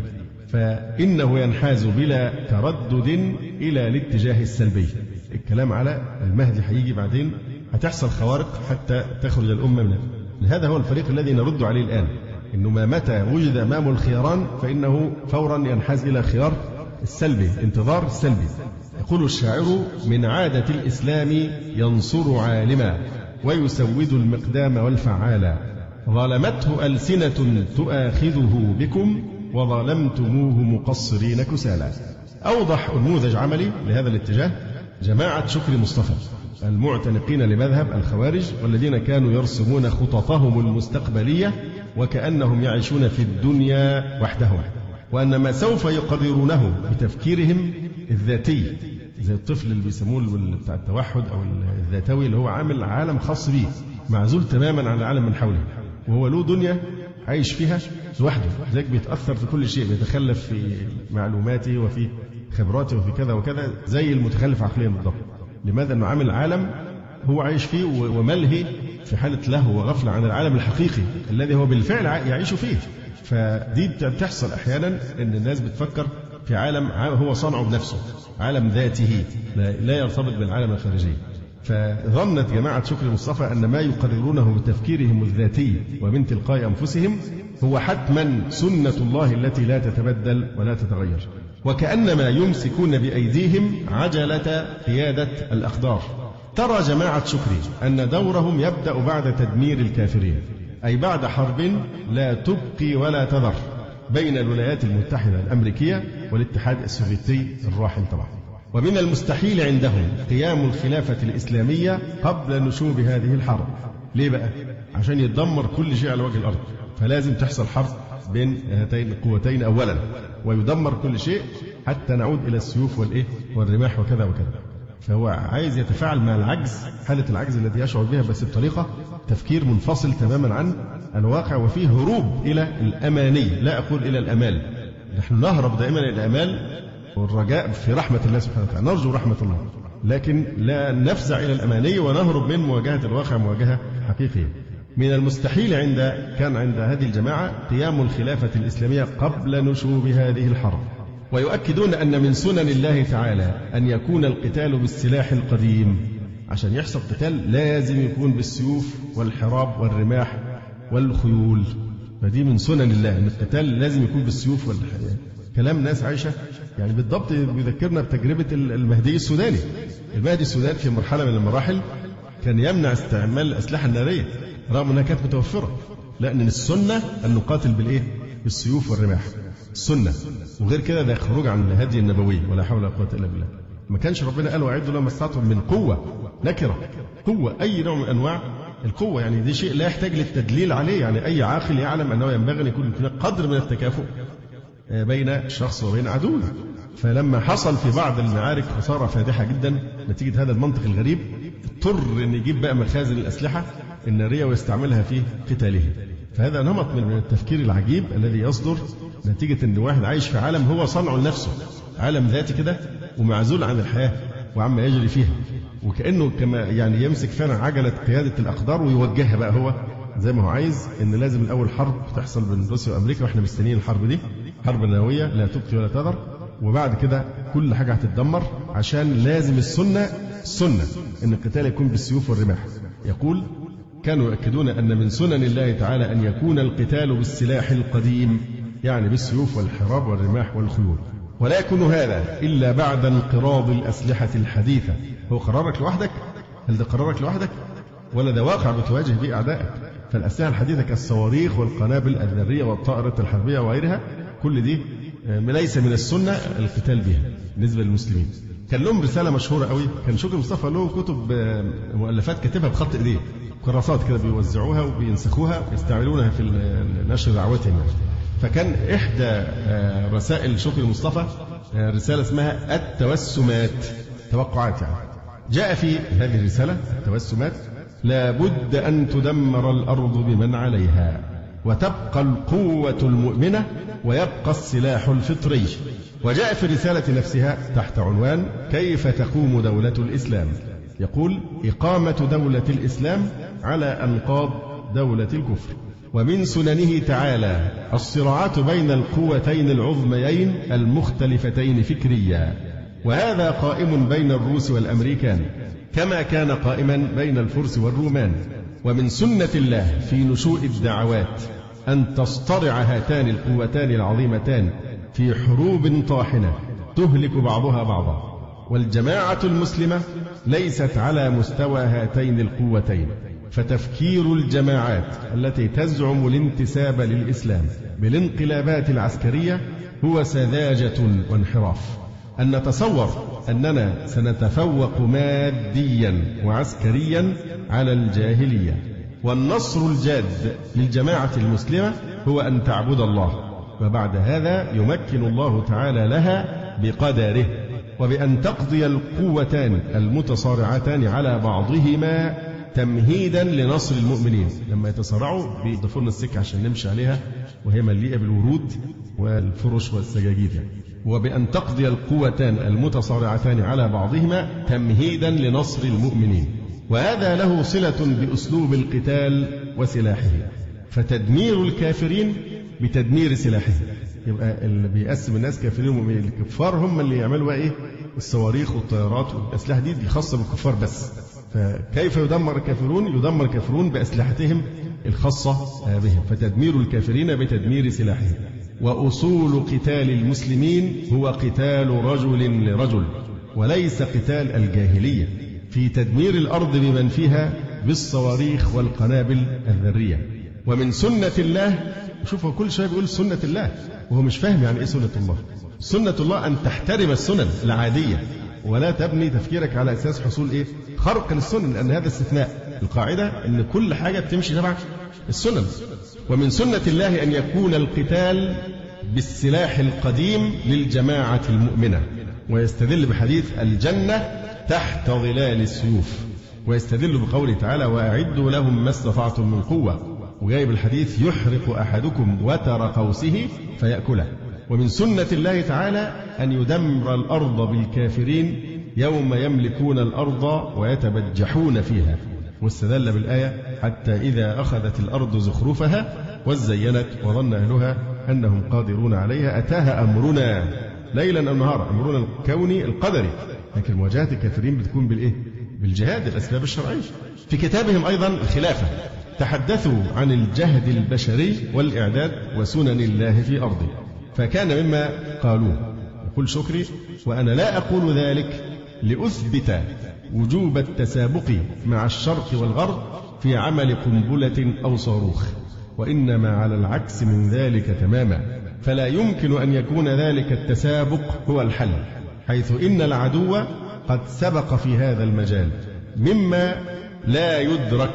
فإنه ينحاز بلا تردد إلى الاتجاه السلبي. الكلام على المهدي هيجي بعدين، هتحصل خوارق حتى تخرج الأمة منه. هذا هو الفريق الذي نرد عليه الآن، إنه ما متى وجد أمامه الخياران فإنه فورا ينحاز إلى خيار السلبي، انتظار السلبي. يقول الشاعر: من عادة الإسلام ينصر عالما ويسود المقدام والفعالا، ظلمته ألسنة تؤاخذه بكم وظلمتموه مقصرين كسالا. أوضح نموذج عملي لهذا الاتجاه جماعة شكري مصطفى المعتنقين لمذهب الخوارج، والذين كانوا يرسمون خططهم المستقبلية وكأنهم يعيشون في الدنيا وحدهم، وأن ما سوف يقررونه بتفكيرهم الذاتي، زي الطفل اللي بيسموه بتاع التوحد أو الذاتوي، اللي هو عامل عالم خاص به معزول تماما عن العالم من حوله، وهو له دنيا عايش فيها لوحده، ذلك بيتأثر في كل شيء، بيتخلف في معلوماته وفي خبراته وفي كذا وكذا، زي المتخلف عقليا بالضبط. لماذا؟ أنه عامل عالم هو عايش فيه وملهي في حالة لهو وغفلة عن العالم الحقيقي الذي هو بالفعل يعيش فيه. فدي بتحصل أحيانا أن الناس بتفكر في عالم هو صنعه بنفسه، عالم ذاته لا يرتبط بالعالم الخارجي. فظنت جماعة شكري مصطفى أن ما يقررونه بتفكيرهم الذاتي ومن تلقاء أنفسهم هو حتما سنة الله التي لا تتبدل ولا تتغير، وكأنما يمسكون بأيديهم عجلة قيادة الأقدار. ترى جماعة شكري أن دورهم يبدأ بعد تدمير الكافرين، أي بعد حرب لا تبقي ولا تذر بين الولايات المتحدة الأمريكية والاتحاد السوفيتي الراحل طبعا. ومن المستحيل عندهم قيام الخلافة الإسلامية قبل نشوب هذه الحرب. ليه بقى؟ عشان يتدمر كل شيء على وجه الأرض، فلازم تحصل حرب بين هاتين القوتين أولا، ويدمر كل شيء حتى نعود إلى السيوف والإيه والرماح وكذا وكذا. فهو عايز يتفاعل مع العجز، حالة العجز التي يشعر بها، بس بطريقة تفكير منفصل تماما عن الواقع، وفيه هروب إلى الأماني، لا أقول إلى الأمال. نحن نهرب دائما إلى الأمال والرجاء في رحمة الله سبحانه وتعالى، نرجو رحمة الله، لكن لا نفزع إلى الأماني ونهرب من مواجهة الواقع مواجهة حقيقية. من المستحيل عند كان عند هذه الجماعة قيام الخلافة الإسلامية قبل نشوب هذه الحرب، ويؤكدون أن من سنن الله تعالى أن يكون القتال بالسلاح القديم. عشان يحصل قتال لازم يكون بالسيوف والحراب والرماح والخيول، فدي من سنن الله أن القتال لازم يكون بالسيوف والحراب. كلام ناس عايشة يعني بالضبط بيذكرنا بتجربة المهدي السوداني. المهدي السوداني في مرحلة من المراحل كان يمنع استعمال الأسلحة النارية رغم أنها كانت متوفرة، لأن السنة أن نقاتل بالإيه؟ بالسيوف والرماح، السنة. وغير كده ده خروج عن الهدي النبوي، ولا حول ولا قوة إلا بالله. ما كانش ربنا قال وأعدوا لهم ما استطعتم من قوة، نكرة قوة، أي نوع من أنواع القوة، يعني دي شيء لا يحتاج للتدليل عليه. يعني أي عاقل يعلم أنه ينبغي أن يكون قدر من التكافؤ بين الشخص وبين عدوه. فلما حصل في بعض المعارك خسارة فادحة جدا نتيجة هذا المنطق الغريب، اضطر أن يجيب بقى مخازن الأسلحة النارية ويستعملها في قتاله. فهذا نمط من التفكير العجيب الذي يصدر نتيجة أن واحد عايش في عالم هو صنعه لنفسه، عالم ذاتي كده ومعزول عن الحياة وعما يجري فيها، وكأنه كما يعني يمسك فعلا عجلة قيادة الأقدار ويوجهها بقى هو زي ما هو عايز. إن لازم الأول حرب تحصل بين روسيا وأمريكا، وإحنا مستنيين الحرب دي، حرب نووية لا تبقي ولا تذر، وبعد كده كل حاجة هتتدمر، عشان لازم السنة السنة إن القتال يكون بالسيوف والرماح. يقول: كانوا يؤكدون أن من سنن الله تعالى أن يكون القتال بالسلاح القديم، يعني بالسيوف والحراب والرماح والخيول. ولا يكون هذا إلا بعد انقراض الأسلحة الحديثة. هو قرارك لوحدك؟ هل ده قرارك لوحدك؟ ولا ده واقع بتواجه به أعدائك؟ فالأسلحة الحديثة كالصواريخ والقنابل الذرية والطائرات الحربية وغيرها كل دي ليس من السنة القتال بها بالنسبة للمسلمين. كان لهم رسالة مشهورة قوي، كان شكري مصطفى له كتب مؤلفات كاتبها بخط إيديه، كراسات كده بيوزعوها وبينسخوها ويستعملونها في نشر دعوتهم. فكان إحدى رسائل شكري مصطفى رسالة اسمها التوسمات، توقعات يعني. جاء في هذه الرسالة التوسمات: لا بد أن تدمر الأرض بمن عليها، وتبقى القوة المؤمنة، ويبقى السلاح الفطري. وجاء في الرسالة نفسها تحت عنوان: كيف تقوم دولة الإسلام؟ يقول: إقامة دولة الإسلام على أنقاض دولة الكفر. ومن سننه تعالى الصراعات بين القوتين العظميين المختلفتين فكريا، وهذا قائم بين الروس والأمريكان كما كان قائما بين الفرس والرومان. ومن سنة الله في نشوء الدعوات أن تصطرع هاتان القوتان العظيمتان في حروب طاحنة تهلك بعضها بعضا. والجماعة المسلمة ليست على مستوى هاتين القوتين، فتفكير الجماعات التي تزعم الانتساب للإسلام بالانقلابات العسكرية هو سذاجة وانحراف. أن نتصور أننا سنتفوق ماديا وعسكريا على الجاهلية. والنصر الجاد للجماعة المسلمة هو أن تعبد الله، وبعد هذا يمكن الله تعالى لها بقدره، وبأن تقضي القوتان المتصارعتان على بعضهما تمهيدا لنصر المؤمنين. لما يتصارعوا بيضيفوا لنا السكة عشان نمشي عليها وهي مليئة بالورود والفرش والسجاجيد. وبأن تقضي القوتان المتصارعتان على بعضهما تمهيدا لنصر المؤمنين. وهذا له صلة بأسلوب القتال وسلاحه، فتدمير الكافرين بتدمير سلاحه. يبقى اللي بيقسم الناس كافرين ومؤمنين، الكفار هم اللي يعملوا ايه؟ الصواريخ والطيارات والأسلحة دي خاصة بالكفار بس. فكيف يدمر الكافرون؟ يدمر الكافرون بأسلحتهم الخاصة بهم، فتدمير الكافرين بتدمير سلاحهم. وأصول قتال المسلمين هو قتال رجل لرجل، وليس قتال الجاهلية في تدمير الأرض بمن فيها بالصواريخ والقنابل الذرية. ومن سنة الله، شوفوا كل شوية بيقول سنة الله وهو مش فاهم يعني إيه سنة الله. سنة الله أن تحترم السنن العادية ولا تبني تفكيرك على أساس حصول إيه؟ خرق للسنن، لأن هذا استثناء. القاعدة أن كل حاجة بتمشي تبع السنن. ومن سنة الله أن يكون القتال بالسلاح القديم للجماعة المؤمنة، ويستدل بحديث الجنة تحت ظلال السيوف، ويستدل بقوله تعالى: وأعدوا لهم ما استطعتم من قوة، وجايب الحديث: يحرق أحدكم وتر قوسه فيأكله. ومن سنة الله تعالى أن يدمر الأرض بالكافرين يوم يملكون الأرض ويتبجحون فيها، واستدل بالآية: حتى إذا أخذت الأرض زخرفها وزينت وظن أهلها أنهم قادرون عليها أتاها أمرنا ليلا أو نهارا، أمرنا الكوني القدري. لكن مواجهة الكافرين بتكون بالإيه؟ بالجهاد، الأسباب الشرعية. في كتابهم أيضا الخلافة تحدثوا عن الجهد البشري والإعداد وسنن الله في أرضه، فكان مما قالوه. يقول شكري: وأنا لا أقول ذلك لأثبت وجوب التسابق مع الشرق والغرب في عمل قنبلة أو صاروخ، وإنما على العكس من ذلك تماما. فلا يمكن أن يكون ذلك التسابق هو الحل، حيث إن العدو قد سبق في هذا المجال مما لا يدرك،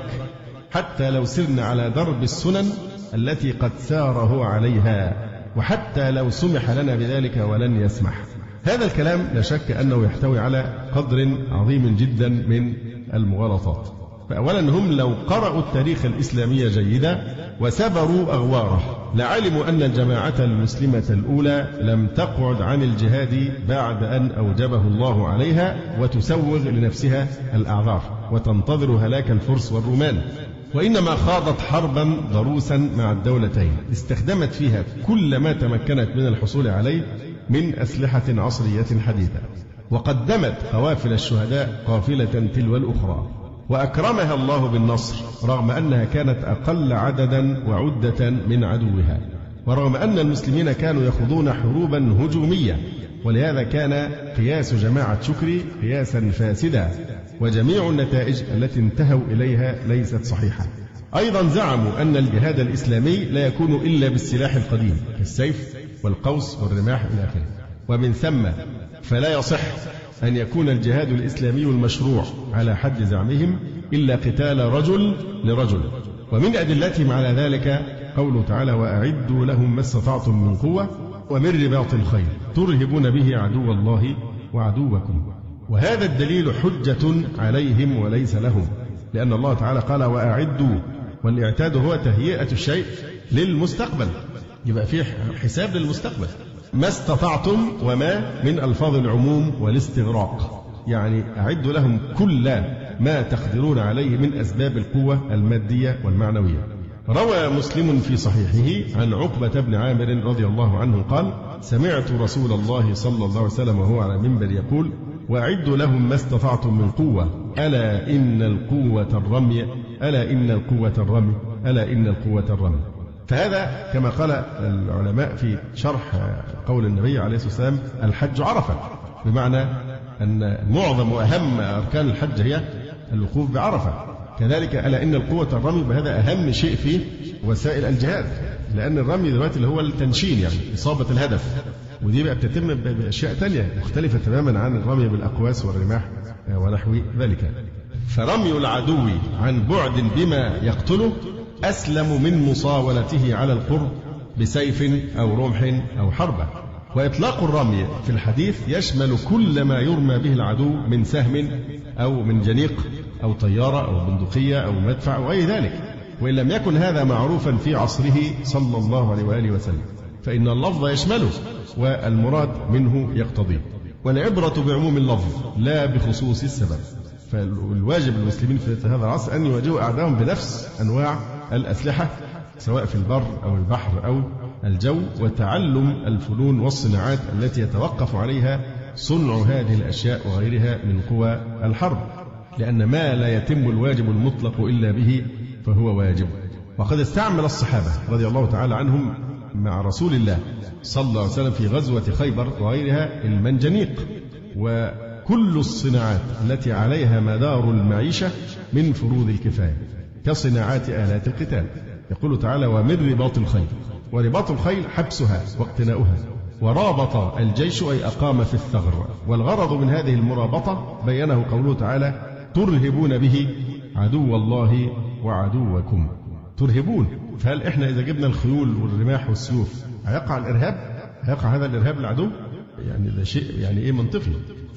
حتى لو سرنا على درب السنن التي قد سار هو عليها، وحتى لو سمح لنا بذلك ولن يسمح. هذا الكلام لا شك أنه يحتوي على قدر عظيم جدا من المغالطات. فأولا هم لو قرأوا التاريخ الإسلامي جيدا وسبروا أغواره لعلموا أن الجماعة المسلمة الأولى لم تقعد عن الجهاد بعد أن أوجبه الله عليها وتسوغ لنفسها الأعذار وتنتظر هلاك الفرس والرومان، وإنما خاضت حربا ضروسا مع الدولتين استخدمت فيها كل ما تمكنت من الحصول عليه من أسلحة عصرية حديثة، وقدمت قوافل الشهداء قافلة تلو الأخرى، وأكرمها الله بالنصر رغم أنها كانت أقل عددا وعدة من عدوها، ورغم أن المسلمين كانوا يخوضون حروبا هجومية ولهذا كان قياس جماعة شكري قياسا فاسدا، وجميع النتائج التي انتهوا إليها ليست صحيحة. أيضا زعموا أن الجهاد الإسلامي لا يكون إلا بالسلاح القديم كالسيف والقوس والرماح إلى آخره، ومن ثم فلا يصح أن يكون الجهاد الإسلامي المشروع على حد زعمهم إلا قتال رجل لرجل. ومن أدلتهم على ذلك قوله تعالى: وأعدوا لهم ما استطعتم من قوة ومن رباط الخيل ترهبون به عدو الله وعدوكم. وهذا الدليل حجة عليهم وليس لهم، لأن الله تعالى قال: وأعدوا، والإعتاد هو تهيئة الشيء للمستقبل، يبقى فيه حساب للمستقبل. ما استطعتم وما من ألفاظ العموم والاستغراق، يعني أعدوا لهم كل ما تقدرون عليه من أسباب القوة المادية والمعنوية. روى مسلم في صحيحه عن عقبة بن عامر رضي الله عنه قال: سمعت رسول الله صلى الله عليه وسلم وهو على المنبر يقول: وأعدوا لهم ما استطعتم من قوة ألا إن القوة الرمي ألا إن القوة الرمي ألا إن القوة الرمي. فهذا كما قال العلماء في شرح قول النبي عليه الصلاة والسلام: الحج عرفة، بمعنى أن معظم وأهم أركان الحج هي الوقوف بعرفة. كذلك ألا إن القوة الرمي، بهذا أهم شيء في وسائل الجهاد، لأن الرمي دلوقتي اللي هو التنشين، يعني إصابة الهدف، ودي بقى بتتم بأشياء تانية مختلفة تماما عن الرمي بالأقواس والرماح ونحو ذلك. فرمي العدو عن بعد بما يقتله أسلم من مصاولته على القرب بسيف أو رمح أو حربة. وإطلاق الرمي في الحديث يشمل كل ما يرمى به العدو من سهم أو من جنيق أو طيارة أو بندقية أو مدفع أو أي ذلك، وإن لم يكن هذا معروفا في عصره صلى الله عليه وآله وسلم، فإن اللفظ يشمله والمراد منه يقتضيه. والعبرة بعموم اللفظ لا بخصوص السبب. فالواجب للمسلمين في هذا العصر أن يواجهوا أعداءهم بنفس أنواع الأسلحة، سواء في البر أو البحر أو الجو، وتعلم الفنون والصناعات التي يتوقف عليها صنع هذه الأشياء وغيرها من قوى الحرب، لأن ما لا يتم الواجب المطلق إلا به فهو واجب. وقد استعمل الصحابة رضي الله تعالى عنهم مع رسول الله صلى الله عليه وسلم في غزوة خيبر وغيرها المنجنيق وكل الصناعات التي عليها مدار المعيشة من فروض الكفاية كصناعات آلات القتال. يقول تعالى: ومن رباط الخيل. ورباط الخيل حبسها واقتناؤها. ورابط الجيش أي أقام في الثغر. والغرض من هذه المرابطة بينه قوله تعالى: ترهبون به عدو الله وعدوكم. ترهبون، فهل إحنا إذا جبنا الخيول والرماح والسيوف هيقع الإرهاب؟ هيقع هذا الإرهاب العدو؟ يعني ده شيء يعني إيه منطقي.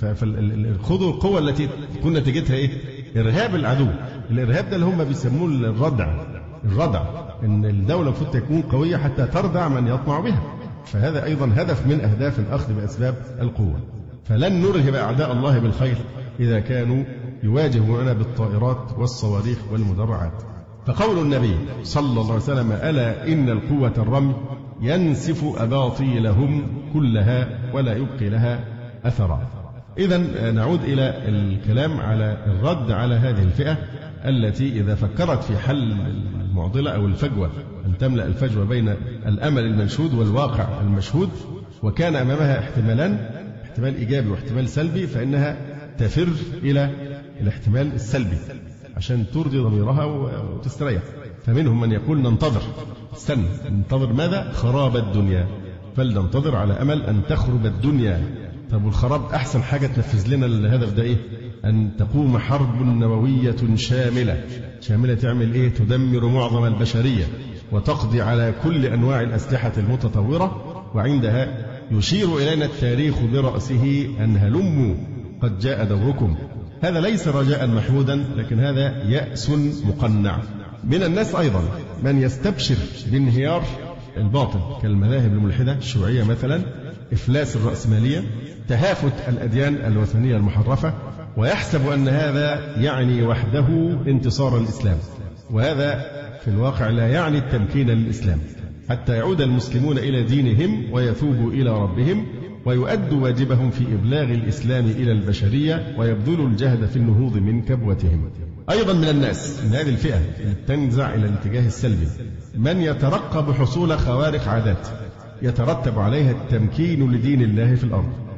فخذوا القوة التي تكون نتيجتها إيه؟ إرهاب العدو. الإرهاب ده اللي هم بيسموه الردع. الردع إن الدولة المفروض تكون قوية حتى تردع من يطمع بها. فهذا أيضا هدف من أهداف الأخذ بأسباب القوة. فلن نرهب أعداء الله بالخير إذا كانوا يواجهوننا بالطائرات والصواريخ والمدرعات. فقول النبي صلى الله عليه وسلم: ألا إن القوة الرمي ينسف أباطيلهم كلها ولا يبقي لها أثرا. إذن نعود إلى الكلام على الرد على هذه الفئة التي إذا فكرت في حل المعضلة أو الفجوة، أن تملأ الفجوة بين الأمل المنشود والواقع المشهود، وكان أمامها احتمالان، احتمال إيجابي واحتمال سلبي، فإنها تفر إلى الاحتمال السلبي عشان ترضي ضميرها وتستريح. فمنهم من يقول: ننتظر، استنى، ننتظر ماذا؟ خراب الدنيا، فلننتظر على أمل أن تخرب الدنيا. طب والخراب أحسن حاجة تنفذ لنا الهدف ده إيه؟ أن تقوم حرب نووية شاملة. شاملة تعمل إيه؟ تدمر معظم البشرية وتقضي على كل أنواع الأسلحة المتطورة. وعندها يشير إلينا التاريخ برأسه أن هلموا قد جاء دوركم. هذا ليس رجاء محمودا، لكن هذا يأس مقنع. من الناس أيضا من يستبشر بانهيار الباطل كالمذاهب الملحدة الشيوعية مثلا، إفلاس الرأسمالية، تهافت الأديان الوثنية المحرفة، ويحسب أن هذا يعني وحده انتصار الإسلام. وهذا في الواقع لا يعني التمكين للإسلام، حتى يعود المسلمون إلى دينهم ويثوبوا إلى ربهم ويؤدوا واجبهم في إبلاغ الإسلام إلى البشرية ويبذلوا الجهد في النهوض من كبوتهم. أيضا من الناس من هذه الفئة تنزع إلى الاتجاه السلبي من يترقب حصول خوارق عادات يترتب عليها التمكين لدين الله في الأرض،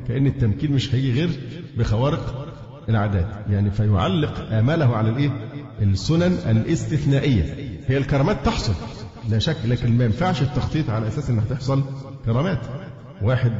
كأن التمكين مش هيجي غير بخوارق العادات، يعني فيعلق آماله على الإيه؟ السنن الاستثنائية. هي الكرامات تحصل لا شك، لكن ما ينفعش التخطيط على أساس أنها تحصل كرامات. واحد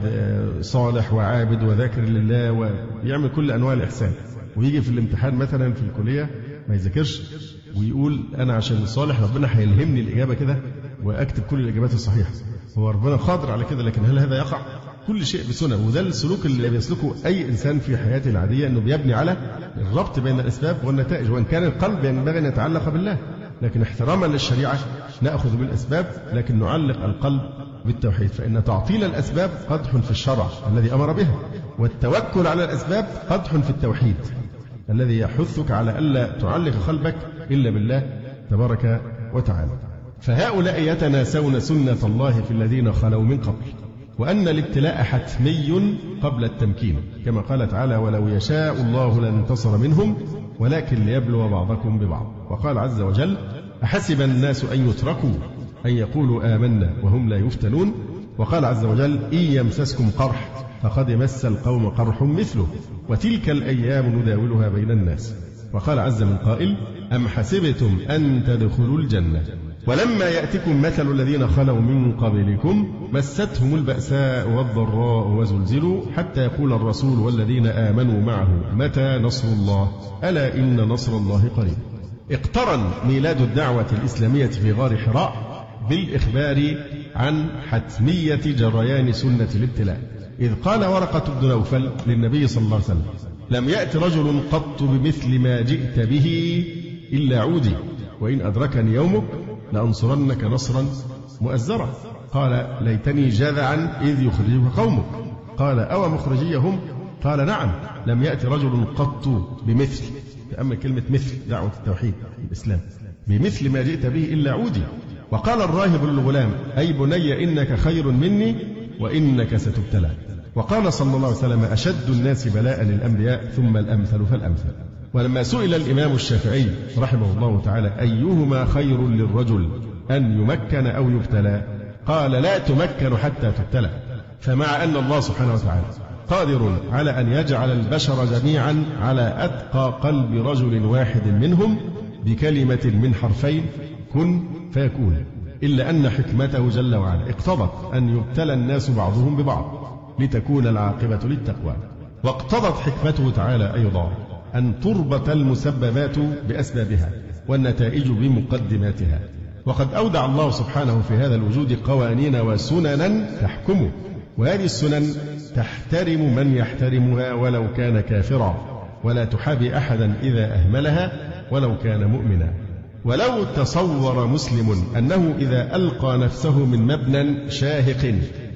صالح وعابد وذاكر لله ويعمل كل أنواع الإحسان، ويجي في الامتحان مثلا في الكلية ما يذاكرش ويقول أنا عشان صالح ربنا هيلهمني الإجابة كده وأكتب كل الإجابات الصحيحة. هو ربنا قادر على كده، لكن هل هذا يقع؟ كل شيء بسنة. وده السلوك اللي بيسلكه أي إنسان في حياته العادية، أنه بيبني على الربط بين الأسباب والنتائج، وإن كان القلب ينبغي أن يتعلق بالله، لكن احتراما للشريعة نأخذ بالأسباب لكن نعلق القلب بالتوحيد. فإن تعطيل الأسباب قدح في الشرع الذي أمر بها، والتوكل على الأسباب قدح في التوحيد الذي يحثك على ألا تعلق قلبك إلا بالله تبارك وتعالى. فهؤلاء يتناسون سنة الله في الذين خلوا من قبل، وأن الابتلاء حتمي قبل التمكين، كما قال تعالى ولو يشاء الله لانتصر منهم ولكن ليبلو بعضكم ببعض. وقال عز وجل أحسب الناس أن يتركوا أن يقولوا آمنا وهم لا يفتنون. وقال عز وجل إن يمسسكم قرح فقد مس القوم قرح مثله وتلك الأيام نداولها بين الناس. وقال عز من قائل أم حسبتم أن تدخلوا الجنة ولما يأتكم مثل الذين خلوا من قبلكم مستهم البأساء والضراء وزلزلوا حتى يقول الرسول والذين آمنوا معه متى نصر الله ألا إن نصر الله قريب. اقترن ميلاد الدعوة الإسلامية في غار حراء بالإخبار عن حتمية جريان سنة الابتلاء، إذ قال ورقة بن نوفل للنبي صلى الله عليه وسلم لم يأت رجل قط بمثل ما جئت به إلا عودي وإن أدركني يومك لأنصرنك نصرا مؤزرا. قال ليتني جذعا إذ يخرجك قومك. قال أو مخرجيهم؟ قال نعم لم يأت رجل قط بمثل، تأمل كلمة مثل، دعوة التوحيد الإسلام، بمثل ما جئت به إلا عودي. وقال الراهب للغلام أي بني إنك خير مني وإنك ستبتلى. وقال صلى الله عليه وسلم أشد الناس بلاء الأنبياء ثم الأمثل فالأمثل. ولما سئل الإمام الشافعي رحمه الله تعالى أيهما خير للرجل أن يمكن أو يبتلى، قال لا تمكن حتى تبتلى. فمع أن الله سبحانه وتعالى قادر على أن يجعل البشر جميعا على أتقى قلب رجل واحد منهم بكلمة من حرفين كن فيكون، إلا أن حكمته جل وعلا اقتضت أن يبتلى الناس بعضهم ببعض لتكون العاقبة للتقوى. واقتضت حكمته تعالى أيضا أن تربط المسببات بأسبابها والنتائج بمقدماتها. وقد أودع الله سبحانه في هذا الوجود قوانين وسننا تحكمه، وهذه السنن تحترم من يحترمها ولو كان كافرا، ولا تحابي أحدا إذا أهملها ولو كان مؤمنا. ولو تصور مسلم أنه إذا ألقى نفسه من مبنى شاهق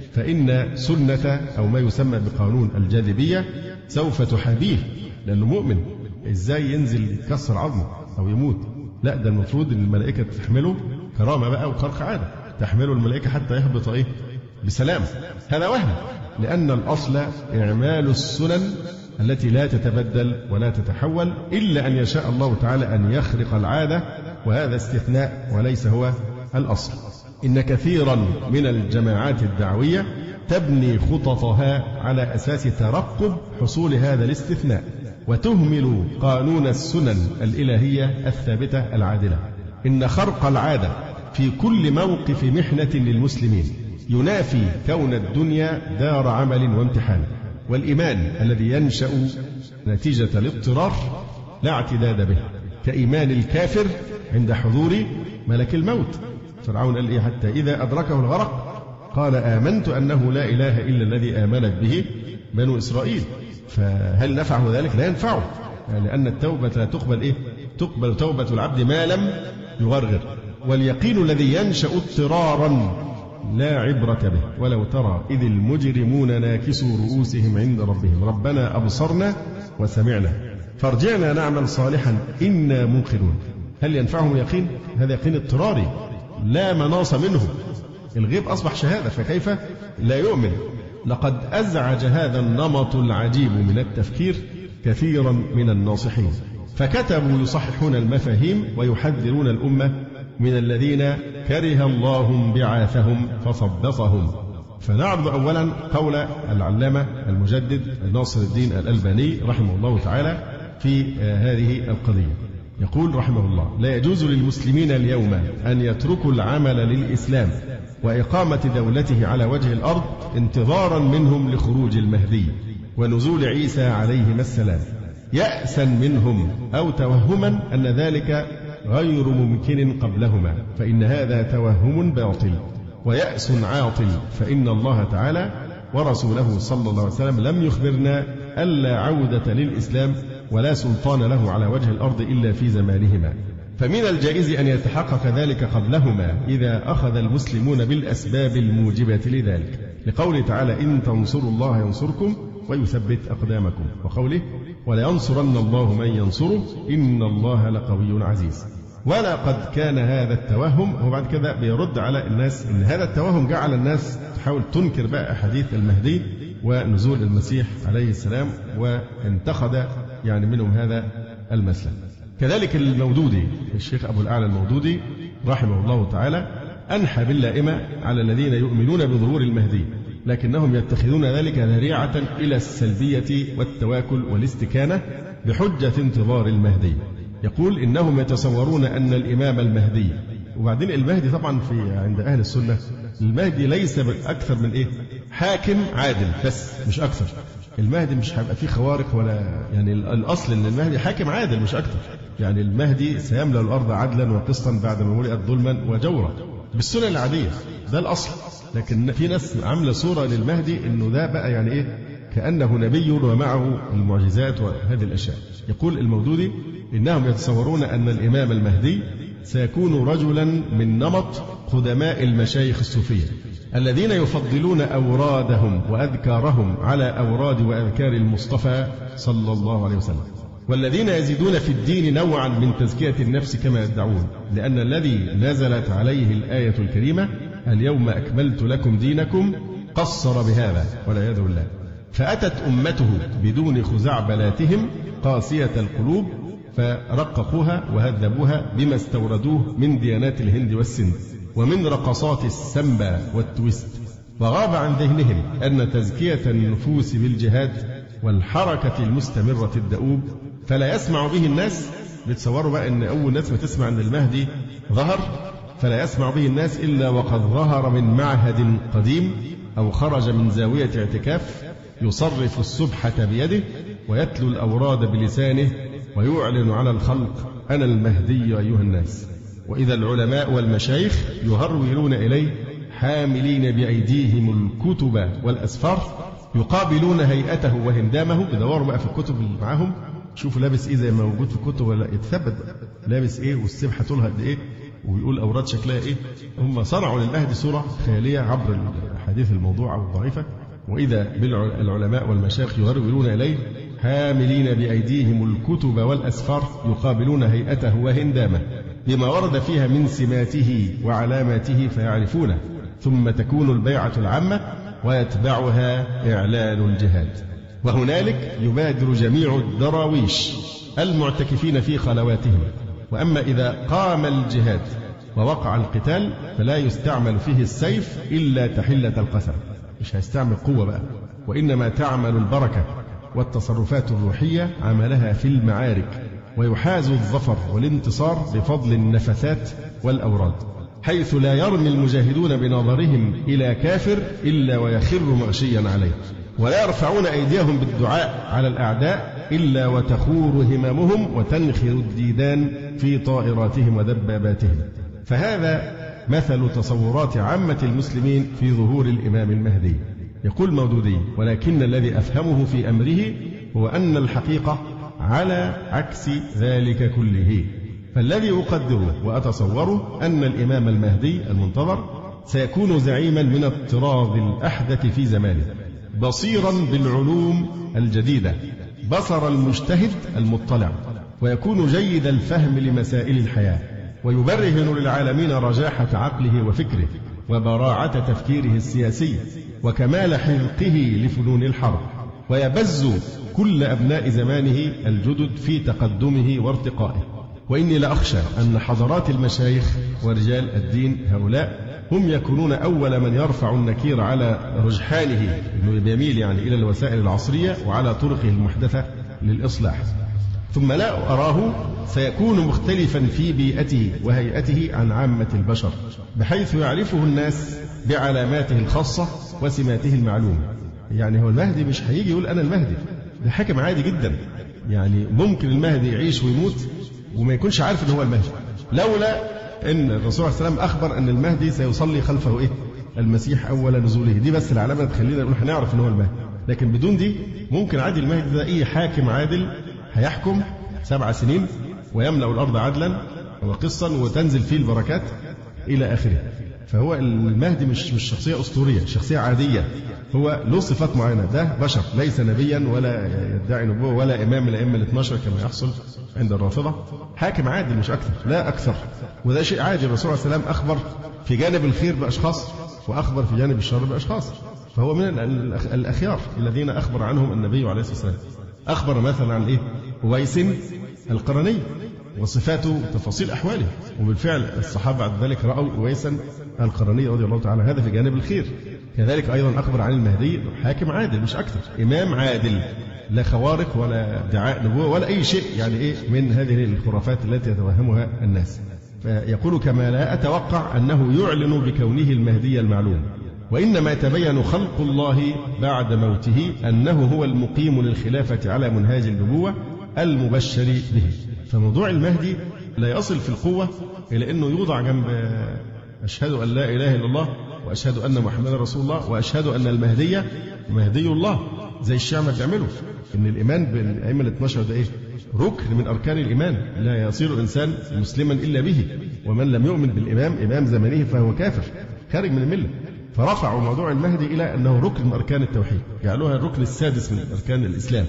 فإن سنة أو ما يسمى بقانون الجاذبية سوف تحابيه لأنه مؤمن، إزاي ينزل يكسر عظمه أو يموت؟ لا، ده المفروض أن الملائكة تحمله كرامة بقى وخرق عادة، تحمله الملائكة حتى يهبط إيه بسلام. هذا وهم، لأن الأصل إعمال السنن التي لا تتبدل ولا تتحول إلا أن يشاء الله تعالى أن يخرق العادة، وهذا استثناء وليس هو الأصل. إن كثيرا من الجماعات الدعوية تبني خططها على أساس ترقب حصول هذا الاستثناء، وتهمل قانون السنن الإلهية الثابتة العادلة. إن خرق العادة في كل موقف محنة للمسلمين ينافي كون الدنيا دار عمل وامتحان، والإيمان الذي ينشأ نتيجة الاضطرار لا اعتداد به، كإيمان الكافر عند حضور ملك الموت. فرعون قال إيه حتى إذا أدركه الغرق قال آمنت أنه لا إله إلا الذي آمنت به بنو إسرائيل. فهل نفعه ذلك؟ لا ينفعه، لأن التوبة لا تقبل إيه؟ تقبل توبة العبد ما لم يغرغر. واليقين الذي ينشأ اضطرارا لا عبرة به. ولو ترى إذ المجرمون ناكسوا رؤوسهم عند ربهم ربنا أبصرنا وسمعنا فارجعنا نعمل صالحا إنا موقنون. هل ينفعهم يقين؟ هذا يقين اضطراري لا مناص منه، الغيب أصبح شهادة، فكيف لا يؤمن؟ لقد أزعج هذا النمط العجيب من التفكير كثيرا من الناصحين، فكتبوا يصححون المفاهيم ويحذرون الأمة من الذين كره الله انبعاثهم فصبصهم، فنعرض أولا قول العلامة المجدد ناصر الدين الألباني رحمه الله تعالى في هذه القضية. يقول رحمه الله: لا يجوز للمسلمين اليوم أن يتركوا العمل للإسلام وإقامة دولته على وجه الأرض انتظارا منهم لخروج المهدي ونزول عيسى عليهما السلام، يأسا منهم أو توهما أن ذلك غير ممكن قبلهما، فإن هذا توهم باطل ويأس عاطل، فإن الله تعالى ورسوله صلى الله عليه وسلم لم يخبرنا ألا عودة للإسلام ولا سلطان له على وجه الأرض إلا في زمانهما، فمن الجائز أن يتحقق ذلك قبلهما إذا أخذ المسلمون بالأسباب الموجبة لذلك، لقوله تعالى: إن تنصروا الله ينصركم ويثبت أقدامكم، وقوله: ولينصرن الله من ينصره إن الله لقوي عزيز. ولا قد كان هذا التوهم، وبعد كده بيرد على الناس إن هذا التوهم جعل الناس تحاول تنكر بقى أحاديث المهدي ونزول المسيح عليه السلام، وانتخذ يعني منهم هذا المسلك. كذلك المودودي، الشيخ أبو الأعلى المودودي رحمه الله تعالى أنحى باللائمة على الذين يؤمنون بظهور المهدي، لكنهم يتخذون ذلك ذريعة إلى السلبية والتواكل والاستكانة بحجة انتظار المهدي. يقول: إنهم يتصورون أن الإمام المهدي، وبعدين المهدي طبعا في عند أهل السنة المهدي ليس أكثر من إيه؟ حاكم عادل بس، مش أكثر. المهدي مش هيبقى فيه خوارق ولا، يعني الأصل إن المهدي حاكم عادل مش أكثر. يعني المهدي سيملأ الأرض عدلا وقسطا بعد ما ملئت ظلما وجورا بالسنة العادية، ده الأصل. لكن في ناس عاملة صورة للمهدي إنه ده بقى يعني إيه؟ كأنه نبي ومعه المعجزات وهذه الأشياء. يقول المودودي: إنهم يتصورون أن الإمام المهدي سيكون رجلا من نمط قدماء المشايخ الصوفية الذين يفضلون أورادهم وأذكارهم على أوراد وأذكار المصطفى صلى الله عليه وسلم، والذين يزيدون في الدين نوعا من تزكية النفس كما يدعون، لأن الذي نزلت عليه الآية الكريمة: اليوم أكملت لكم دينكم، قصر بهذا والعياذ بالله. فأتت أمته بدون خزعبلاتهم قاسية القلوب فرققوها وهذبوها بما استوردوه من ديانات الهند والسند ومن رقصات السمبا والتويست، وغاب عن ذهنهم أن تزكية النفوس بالجهاد والحركة المستمرة الدؤوب فلا يسمع به الناس. بتصوروا بقى أن أول ناس ما تسمع أن المهدي ظهر فلا يسمع به الناس إلا وقد ظهر من معهد قديم أو خرج من زاوية اعتكاف يصرف السبحة بيده ويتلو الأوراد بلسانه ويعلن على الخلق: أنا المهدي أيها الناس. وإذا العلماء والمشايخ يهرولون إليه حاملين بأيديهم الكتب والأسفار يقابلون هيئته وهندامه. بدوروا بقى في الكتب اللي معاهم، شوفوا لابس إيه زي ما موجود في الكتب ولا يتثبت لابس إيه والسبحة طولها قد إيه ويقول أوراد شكلها إيه. هم صنعوا للمهدي صورة خيالية عبر الحديث الموضوع أو الضعيفة. وإذا بالعلماء والمشايخ يهرولون إليه حاملين بأيديهم الكتب والأسفار يقابلون هيئته وهندامه بما ورد فيها من سماته وعلاماته فيعرفونه، ثم تكون البيعة العامة ويتبعها إعلان الجهاد. وهنالك يبادر جميع الدراويش المعتكفين في خلواتهم. وأما إذا قام الجهاد ووقع القتال فلا يستعمل فيه السيف إلا تحلة القسم، مش هيستعمل قوة بقى، وإنما تعمل البركة والتصرفات الروحية عملها في المعارك، ويحاز الظفر والانتصار بفضل النفثات والأوراد، حيث لا يرمي المجاهدون بنظرهم إلى كافر إلا ويخر مغشيا عليه، ولا يرفعون أيديهم بالدعاء على الأعداء إلا وتخور هممهم وتنخر الديدان في طائراتهم ودباباتهم. فهذا مثل تصورات عامة المسلمين في ظهور الإمام المهدي. يقول مودودي: ولكن الذي أفهمه في أمره هو أن الحقيقة على عكس ذلك كله، فالذي أقدره وأتصوره أن الإمام المهدي المنتظر سيكون زعيما من الطراز الأحدث في زمانه، بصيرا بالعلوم الجديدة بصر المجتهد المطلع، ويكون جيد الفهم لمسائل الحياة، ويبرهن للعالمين رجاحة عقله وفكره وبراعة تفكيره السياسي وكمال حذقه لفنون الحرب، ويبز كل أبناء زمانه الجدد في تقدمه وارتقائه. وإني لأخشى أن حضرات المشايخ ورجال الدين هؤلاء هم يكونون أول من يرفع النكير على رجحانه، إنه يميل يعني إلى الوسائل العصرية وعلى طرقه المحدثة للإصلاح. ثم لا أراه سيكون مختلفا في بيئته وهيئته عن عامة البشر، بحيث يعرفه الناس بعلاماته الخاصة وسماته المعلومة. يعني هو المهدي مش هيجي يقول أنا المهدي، ده حاكم عادي جدا. يعني ممكن المهدي يعيش ويموت وما يكونش عارف إن هو المهدي، لولا إن الرسول صلى الله عليه وسلم أخبر أن المهدي سيصلي خلفه إيه؟ المسيح أول نزوله. دي بس العلامة تخلينا نقول هنعرف إن هو المهدي، لكن بدون دي ممكن عادي المهدي ده أي حاكم عادل هيحكم سبع سنين ويملأ الأرض عدلا وقسطا وتنزل فيه البركات إلى آخره. فهو المهدي مش مش شخصية أسطورية، شخصية عادية، هو له صفات معينة، ده بشر ليس نبيا ولا يدعي نبوة ولا إمام من الأئمة الاثنى عشر كما يحصل عند الرافضة، حاكم عادل مش أكثر لا أكثر. وده شيء عادي. الرسول عليه السلام أخبر في جانب الخير بأشخاص وأخبر في جانب الشر بأشخاص، فهو من الأخيار الذين أخبر عنهم النبي عليه الصلاة والسلام. أخبر مثلا عن إيه؟ أويس القرني وصفاته وتفاصيل أحواله، وبالفعل الصحابة بعد ذلك رأوا أويسا القرني رضي الله تعالى، هذا في جانب الخير. كذلك أيضا أخبر عن المهدي حاكم عادل مش أكثر، إمام عادل، لا خوارق ولا ادعاء نبوة ولا أي شيء يعني إيه من هذه الخرافات التي يتوهمها الناس. فيقول كما لا أتوقع أنه يعلن بكونه المهدي المعلوم، وإنما يتبين خلق الله بعد موته أنه هو المقيم للخلافة على منهاج النبوة المبشر به. فموضوع المهدي لا يصل في القوة إلى أنه يوضع جنب أشهد أن لا إله إلا الله وأشهد أن محمدا رسول الله وأشهد أن المهدي مهدي الله زي الشيعة ما بيعملوا. إن الإيمان بالأئمة الاثنى عشر ده إيه؟ ركن من أركان الإيمان، لا يصير الإنسان مسلما إلا به، ومن لم يؤمن بالإمام إمام زمنه فهو كافر خارج من الملة. فرفعوا موضوع المهدي إلى أنه ركن من أركان التوحيد، جعلوها الركن السادس من أركان الإسلام.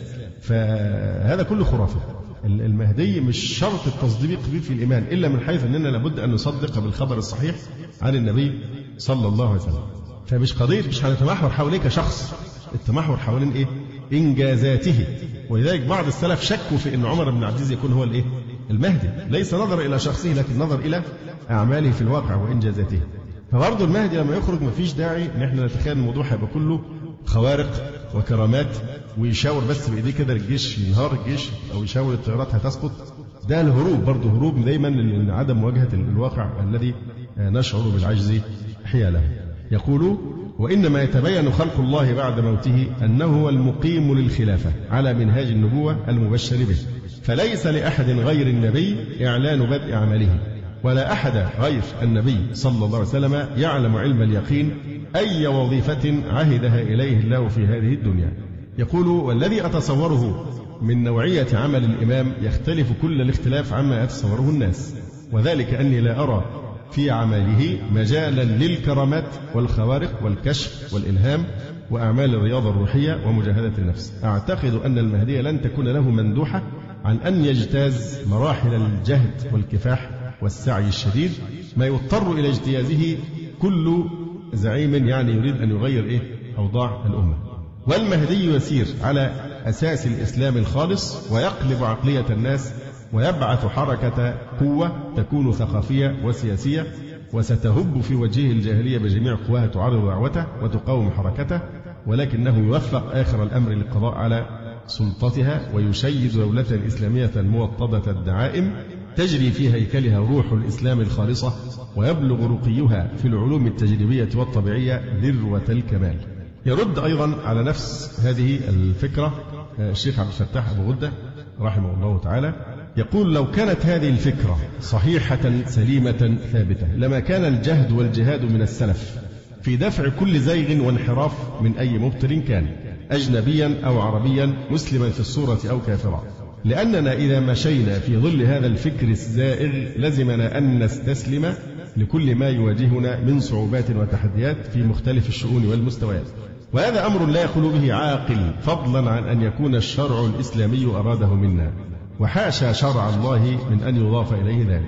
فهذا كله خرافة. المهدي مش شرط التصديق به في الإيمان إلا من حيث أننا لابد أن نصدق بالخبر الصحيح عن النبي صلى الله عليه وسلم. فمش قضية مش هنتمحور حواليه كشخص، التمحور حوالين إيه؟ إنجازاته. ولذلك بعض السلف شكوا في أن عمر بن عبد العزيز يكون هو الإيه؟ المهدي، ليس نظر إلى شخصه لكن نظر إلى أعماله في الواقع وإنجازاته. فبرضه المهدي لما يخرج ما فيش داعي ان احنا نتخيل الموضوع هيبقى كله خوارق وكرامات ويشاور بس بايديه كده الجيش ينهار الجيش او يشاور الطيارات هتسقط. ده الهروب، برضه هروب دايما لعدم مواجهه الواقع الذي نشعر بالعجز حياله. يقول وانما يتبين خلق الله بعد موته انه هو المقيم للخلافه على منهاج النبوه المبشر به، فليس لاحد غير النبي اعلان بدء عمله، ولا أحد غير النبي صلى الله عليه وسلم يعلم علم اليقين أي وظيفة عهدها إليه الله في هذه الدنيا. يقول والذي أتصوره من نوعية عمل الإمام يختلف كل الاختلاف عما يتصوره الناس، وذلك أني لا أرى في عمله مجالا للكرامات والخوارق والكشف والإلهام وأعمال الرياضة الروحية ومجاهدة النفس. أعتقد أن المهدي لن تكون له مندوحة عن أن يجتاز مراحل الجهد والكفاح والسعي الشديد ما يضطر إلى اجتيازه كل زعيم يعني يريد أن يغير إيه؟ أوضاع الأمة. والمهدي يسير على أساس الإسلام الخالص ويقلب عقلية الناس ويبعث حركة قوة تكون ثقافية وسياسية وستهب في وجهه الجاهلية بجميع قواها تعارض دعوته وتقاوم حركته، ولكنه يوفق آخر الأمر للقضاء على سلطتها ويشيد دولة إسلامية موطدة الدعائم تجري في هيكلها روح الإسلام الخالصة ويبلغ رقيها في العلوم التجريبية والطبيعية ذروة الكمال. يرد أيضا على نفس هذه الفكرة الشيخ عبد الفتاح أبو غدة رحمه الله تعالى، يقول لو كانت هذه الفكرة صحيحة سليمة ثابتة لما كان الجهد والجهاد من السلف في دفع كل زيغ وانحراف من أي مبتل كان أجنبيا أو عربيا مسلما في الصورة أو كافرا، لأننا إذا مشينا في ظل هذا الفكر الزائغ لزمنا أن نستسلم لكل ما يواجهنا من صعوبات وتحديات في مختلف الشؤون والمستويات، وهذا أمر لا يخلو به عاقل فضلا عن أن يكون الشرع الإسلامي أراده منا، وحاشا شرع الله من أن يضاف إليه ذلك.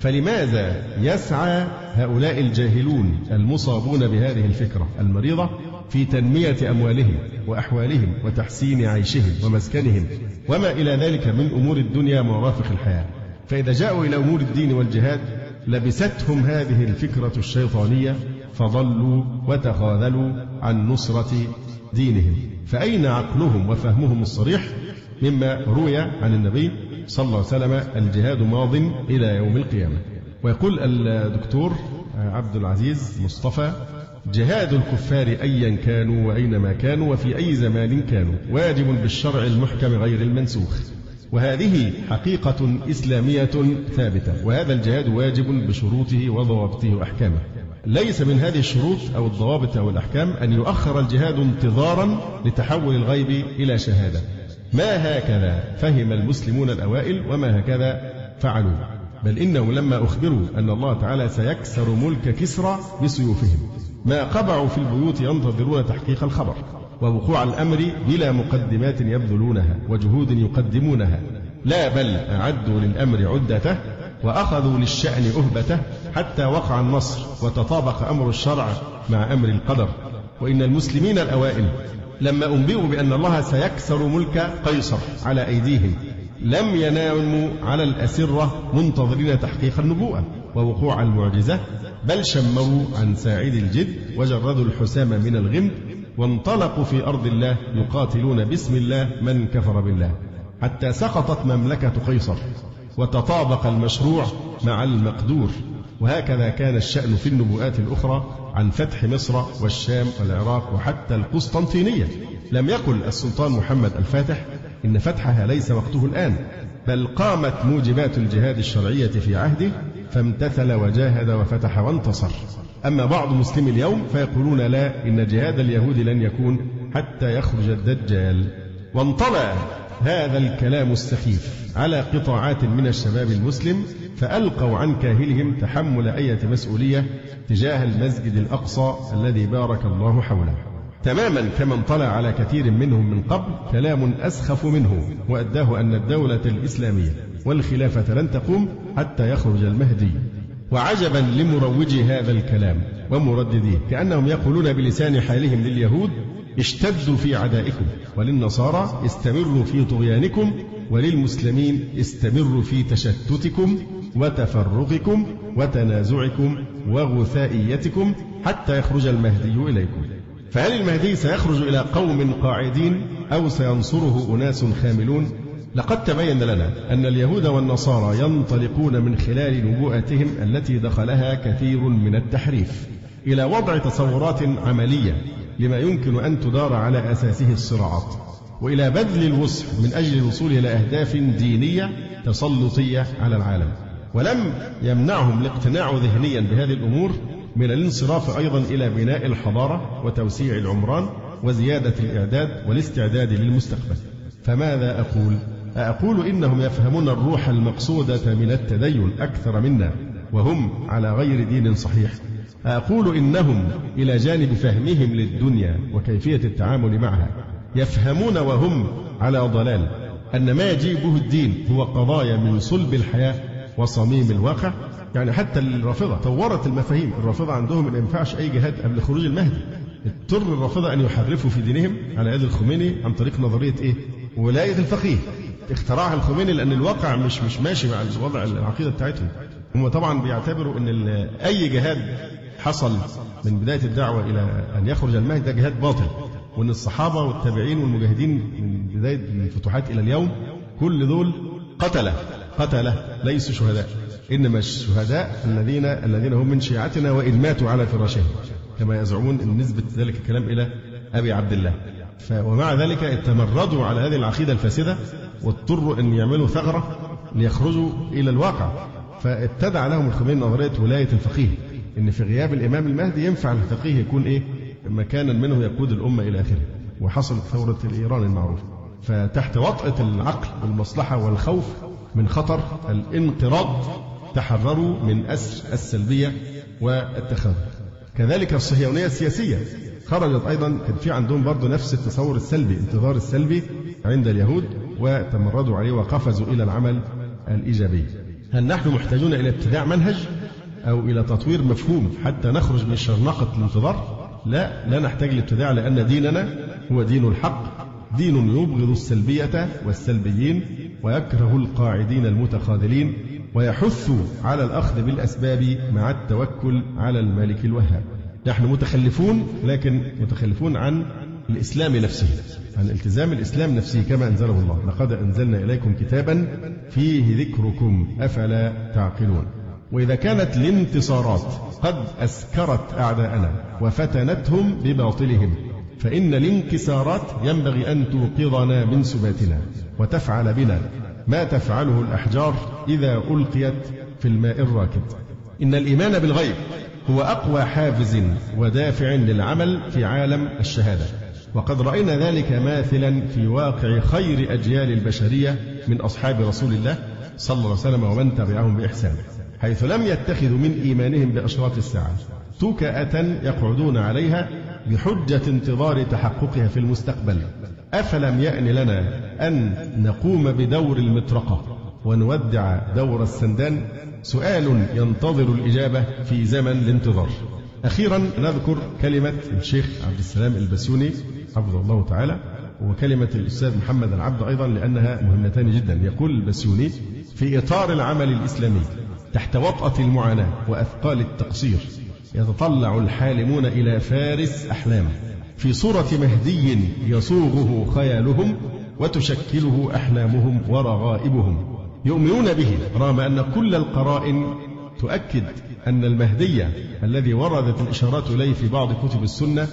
فلماذا يسعى هؤلاء الجاهلون المصابون بهذه الفكرة المريضة في تنمية أموالهم وأحوالهم وتحسين عيشهم ومسكنهم وما إلى ذلك من أمور الدنيا مرافق الحياة؟ فإذا جاءوا إلى أمور الدين والجهاد لبستهم هذه الفكرة الشيطانية فضلوا وتخاذلوا عن نصرة دينهم. فأين عقلهم وفهمهم الصريح مما روي عن النبي صلى الله عليه وسلم الجهاد ماض إلى يوم القيامة. ويقول الدكتور عبد العزيز مصطفى: جهاد الكفار أيا كانوا وأينما كانوا وفي أي زمان كانوا واجب بالشرع المحكم غير المنسوخ، وهذه حقيقة إسلامية ثابتة، وهذا الجهاد واجب بشروطه وضوابطه وأحكامه. ليس من هذه الشروط أو الضوابط أو الأحكام أن يؤخر الجهاد انتظارا لتحول الغيب إلى شهادة. ما هكذا فهم المسلمون الأوائل وما هكذا فعلوا، بل إنهم لما أخبروا أن الله تعالى سيكسر ملك كسرى بسيوفهم ما قبعوا في البيوت ينتظرون تحقيق الخبر ووقوع الأمر بلا مقدمات يبذلونها وجهود يقدمونها، لا بل أعدوا للأمر عدته وأخذوا للشأن أهبته حتى وقع النصر وتطابق أمر الشرع مع أمر القدر. وإن المسلمين الأوائل لما أنبئوا بأن الله سيكسر ملك قيصر على أيديهم لم يناموا على الأسرة منتظرين تحقيق النبوءة ووقوع المعجزة، بل شمروا عن ساعد الجد وجردوا الحسام من الغمد وانطلقوا في أرض الله يقاتلون باسم الله من كفر بالله، حتى سقطت مملكة قيصر وتطابق المشروع مع المقدور. وهكذا كان الشأن في النبوءات الأخرى عن فتح مصر والشام والعراق وحتى القسطنطينية. لم يقل السلطان محمد الفاتح إن فتحها ليس وقته الآن، بل قامت موجبات الجهاد الشرعية في عهده فامتثل وجاهد وفتح وانتصر. أما بعض مسلمي اليوم فيقولون لا، إن جهاد اليهود لن يكون حتى يخرج الدجال. وانطلع هذا الكلام السخيف على قطاعات من الشباب المسلم فألقوا عن كاهلهم تحمل أية مسؤولية تجاه المسجد الأقصى الذي بارك الله حوله، تماما كما انطلع على كثير منهم من قبل كلام أسخف منه وأداه أن الدولة الإسلامية والخلافة لن تقوم حتى يخرج المهدي. وعجبا لمروجي هذا الكلام ومردديه، كأنهم يقولون بلسان حالهم لليهود: اشتدوا في عدائكم، وللنصارى: استمروا في طغيانكم، وللمسلمين: استمروا في تشتتكم وتفرقكم وتنازعكم وغثائيتكم حتى يخرج المهدي إليكم. فهل المهدي سيخرج إلى قوم قاعدين أو سينصره أناس خاملون؟ لقد تبين لنا أن اليهود والنصارى ينطلقون من خلال نبوءتهم التي دخلها كثير من التحريف إلى وضع تصورات عملية لما يمكن أن تدار على أساسه الصراعات، وإلى بذل الوسع من أجل الوصول إلى أهداف دينية تسلطية على العالم. ولم يمنعهم الاقتناع ذهنيا بهذه الأمور من الانصراف أيضا إلى بناء الحضارة وتوسيع العمران وزيادة الإعداد والاستعداد للمستقبل. فماذا أقول؟ أقول إنهم يفهمون الروح المقصودة من التدين أكثر منا وهم على غير دين صحيح. أقول إنهم إلى جانب فهمهم للدنيا وكيفية التعامل معها يفهمون وهم على ضلال أن ما يجيبه الدين هو قضايا من صلب الحياة وصميم الواقع. يعني حتى الرافضة طورت المفاهيم. الرافضة عندهم ما ينفعش أي جهاد قبل خروج المهدي. اضطر الرافضة أن يحرفوا في دينهم على يد الخميني عن طريق نظرية إيه؟ ولاية الفقيه. اخترعها الخميني لأن الواقع مش مش ماشي مع الوضع العقيدة بتاعتهم. هم طبعا بيعتبروا أن أي جهاد حصل من بداية الدعوة إلى أن يخرج المهدي ده جهاد باطل، وأن الصحابة والتابعين والمجاهدين من بداية الفتوحات إلى اليوم كل دول قتلة قتلة ليسوا شهداء، إنما الشهداء الذين الذين هم من شيعتنا وإن ماتوا على فراشهم، كما يزعمون أن نسبة ذلك الكلام إلى أبي عبد الله. ومع ذلك اتمردوا على هذه العقيدة الفاسدة واضطروا أن يعملوا ثغرة ليخرجوا إلى الواقع. فابتدع لهم الخميني نظرية ولاية الفقيه، إن في غياب الإمام المهدي ينفع الفقيه يكون إيه؟ مكانا منه يقود الأمة إلى آخره. وحصلت ثورة الإيران المعروفة. فتحت وطأة العقل والمصلحة والخوف من خطر الانقراض تحرروا من أسر السلبية والتخاذل. كذلك الصهيونية السياسية خرجت أيضا، كان في عندهم برضو نفس التصور السلبي، انتظار السلبي عند اليهود، وتمردوا عليه وقفزوا إلى العمل الإيجابي. هل نحن محتاجون إلى ابتداع منهج أو إلى تطوير مفهوم حتى نخرج من شرنقة الانتظار؟ لا، لا نحتاج للابتداع، لأن ديننا هو دين الحق، دين يبغض السلبية والسلبيين ويكره القاعدين المتخاذلين ويحث على الأخذ بالأسباب مع التوكل على الملك الوهاب. نحن متخلفون، لكن متخلفون عن الإسلام نفسه، عن التزام الإسلام نفسه كما أنزله الله. لقد أنزلنا إليكم كتابا فيه ذكركم أفلا تعقلون. وإذا كانت الانتصارات قد أسكرت أعداءنا وفتنتهم بباطلهم، فإن الانكسارات ينبغي أن توقظنا من سباتنا وتفعل بنا ما تفعله الأحجار إذا ألقيت في الماء الراكد. إن الإيمان بالغيب هو أقوى حافز ودافع للعمل في عالم الشهادة، وقد رأينا ذلك ماثلا في واقع خير أجيال البشرية من أصحاب رسول الله صلى الله عليه وسلم ومن تبعهم بإحسان، حيث لم يتخذوا من إيمانهم بأشراط الساعة توكأة يقعدون عليها بحجة انتظار تحققها في المستقبل. أفلم يأن لنا أن نقوم بدور المطرقة ونودع دور السندان؟ سؤال ينتظر الإجابة في زمن الانتظار. أخيرا نذكر كلمة الشيخ عبد السلام البسيوني حفظه الله تعالى، وكلمة الأستاذ محمد العبد أيضا، لأنها مهمتان جدا. يقول البسيوني: في إطار العمل الإسلامي تحت وطأة المعاناة وأثقال التقصير يتطلع الحالمون إلى فارس أحلام في صورة مهدي يصوغه خيالهم وتشكله أحلامهم ورغائبهم، يؤمنون به رغم أن كل القرائن تؤكد أن المهدي الذي وردت الإشارات إليه في بعض كتب السنة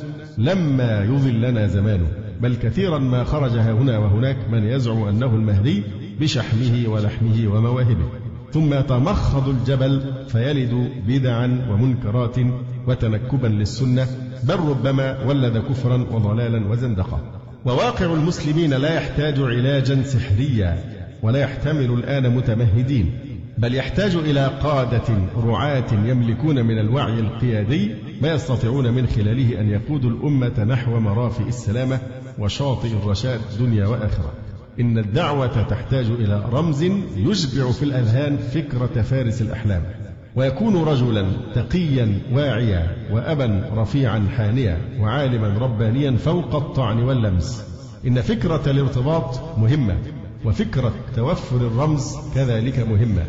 لما يظلنا زمانه، بل كثيرا ما خرج هنا وهناك من يزعم أنه المهدي بشحمه ولحمه ومواهبه، ثم يتمخض الجبل فيلد بدعا ومنكرات وتنكبا للسنة، بل ربما ولد كفرا وضلالا وزندقة. وواقع المسلمين لا يحتاج علاجا سحريا ولا يحتمل الآن متمهدين، بل يحتاج إلى قادة رعاة يملكون من الوعي القيادي ما يستطيعون من خلاله أن يقودوا الأمة نحو مرافئ السلامة وشاطئ الرشاد دنيا وآخرة. إن الدعوة تحتاج إلى رمز يشبع في الأذهان فكرة فارس الأحلام، ويكون رجلا تقيا واعيا وأبا رفيعا حانيا وعالما ربانيا فوق الطعن واللمس. إن فكرة الارتباط مهمة، وفكرة توفر الرمز كذلك مهمة،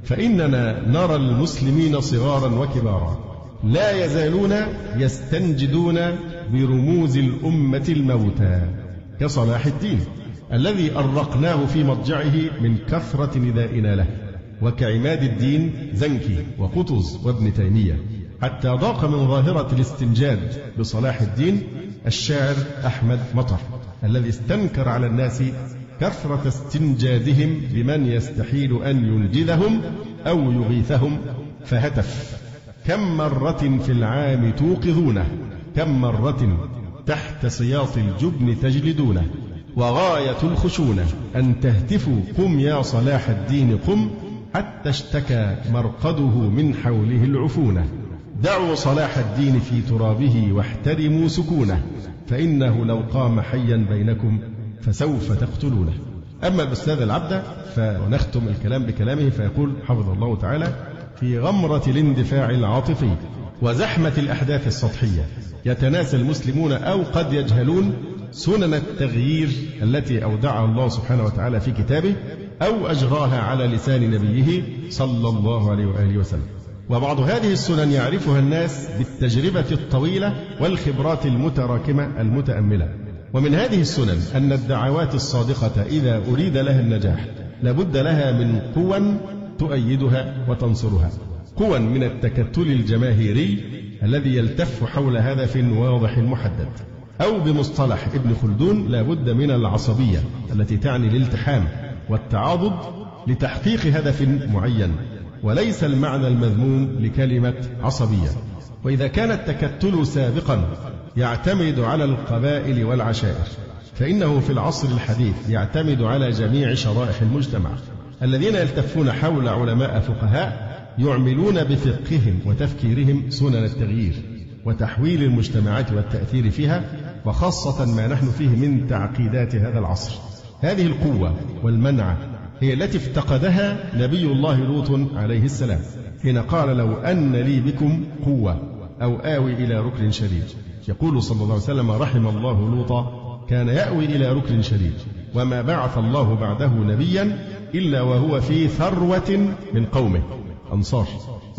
فإننا نرى المسلمين صغارا وكبارا لا يزالون يستنجدون برموز الأمة الموتى كصلاح الدين الذي أرقناه في مضجعه من كثرة ندائنا له، وكعماد الدين زنكي وقطز وابن تيمية، حتى ضاق من ظاهرة الاستنجاد بصلاح الدين الشاعر أحمد مطر الذي استنكر على الناس كثرة استنجادهم بمن يستحيل أن ينجذهم أو يغيثهم، فهتف: كم مرة في العام توقظونه، كم مرة تحت سياط الجبن تجلدونه، وغاية الخشونة أن تهتفوا قم يا صلاح الدين قم، حتى اشتكى مرقده من حوله العفونة. دعوا صلاح الدين في ترابه واحترموا سكونه، فإنه لو قام حيا بينكم فسوف تقتلونه. أما الأستاذ العبد فنختم الكلام بكلامه فيقول حفظه الله تعالى: في غمرة الاندفاع العاطفي وزحمة الأحداث السطحية يتناسى المسلمون أو قد يجهلون سنن التغيير التي أودعها الله سبحانه وتعالى في كتابه أو أجراها على لسان نبيه صلى الله عليه وآله وسلم. وبعض هذه السنن يعرفها الناس بالتجربة الطويلة والخبرات المتراكمة المتأملة. ومن هذه السنن أن الدعوات الصادقة إذا أريد لها النجاح لابد لها من قوى تؤيدها وتنصرها، قوى من التكتل الجماهيري الذي يلتف حول هدف واضح محدد، أو بمصطلح ابن خلدون لابد من العصبية التي تعني الالتحام والتعاضد لتحقيق هدف معين، وليس المعنى المذموم لكلمة عصبية. وإذا كان التكتل سابقا يعتمد على القبائل والعشائر، فإنه في العصر الحديث يعتمد على جميع شرائح المجتمع الذين يلتفون حول علماء فقهاء يعملون بفقههم وتفكيرهم سنن التغيير وتحويل المجتمعات والتأثير فيها، وخاصة ما نحن فيه من تعقيدات هذا العصر. هذه القوة والمنعة هي التي افتقدها نبي الله لوط عليه السلام حين قال: لو أن لي بكم قوة أو آوي إلى ركن شديد. يقول صلى الله عليه وسلم: رحم الله لوطا كان يأوي إلى ركن شديد، وما بعث الله بعده نبيا إلا وهو في ثروة من قومه أنصار.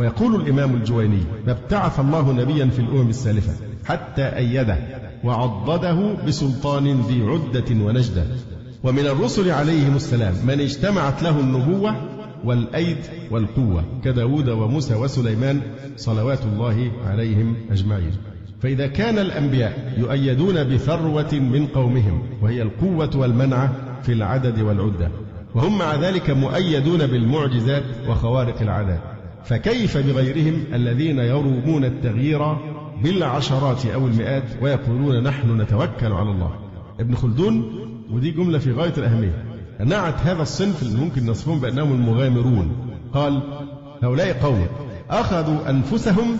ويقول الإمام الجويني: ما ابتعث الله نبيا في الأمم السالفة حتى أيده وعضده بسلطان ذي عدة ونجدة. ومن الرسل عليهم السلام من اجتمعت له النبوة والأيد والقوة كداود وموسى وسليمان صلوات الله عليهم أجمعين. فإذا كان الأنبياء يؤيدون بثروة من قومهم وهي القوة والمنعة في العدد والعدة، وهم مع ذلك مؤيدون بالمعجزات وخوارق العادات، فكيف بغيرهم الذين يرومون التغيير بالعشرات أو المئات ويقولون نحن نتوكل على الله؟ ابن خلدون، ودي جملة في غاية الأهمية، نعت هذا الصنف اللي ممكن نصفهم بأنهم المغامرون. قال: هؤلاء قوم أخذوا أنفسهم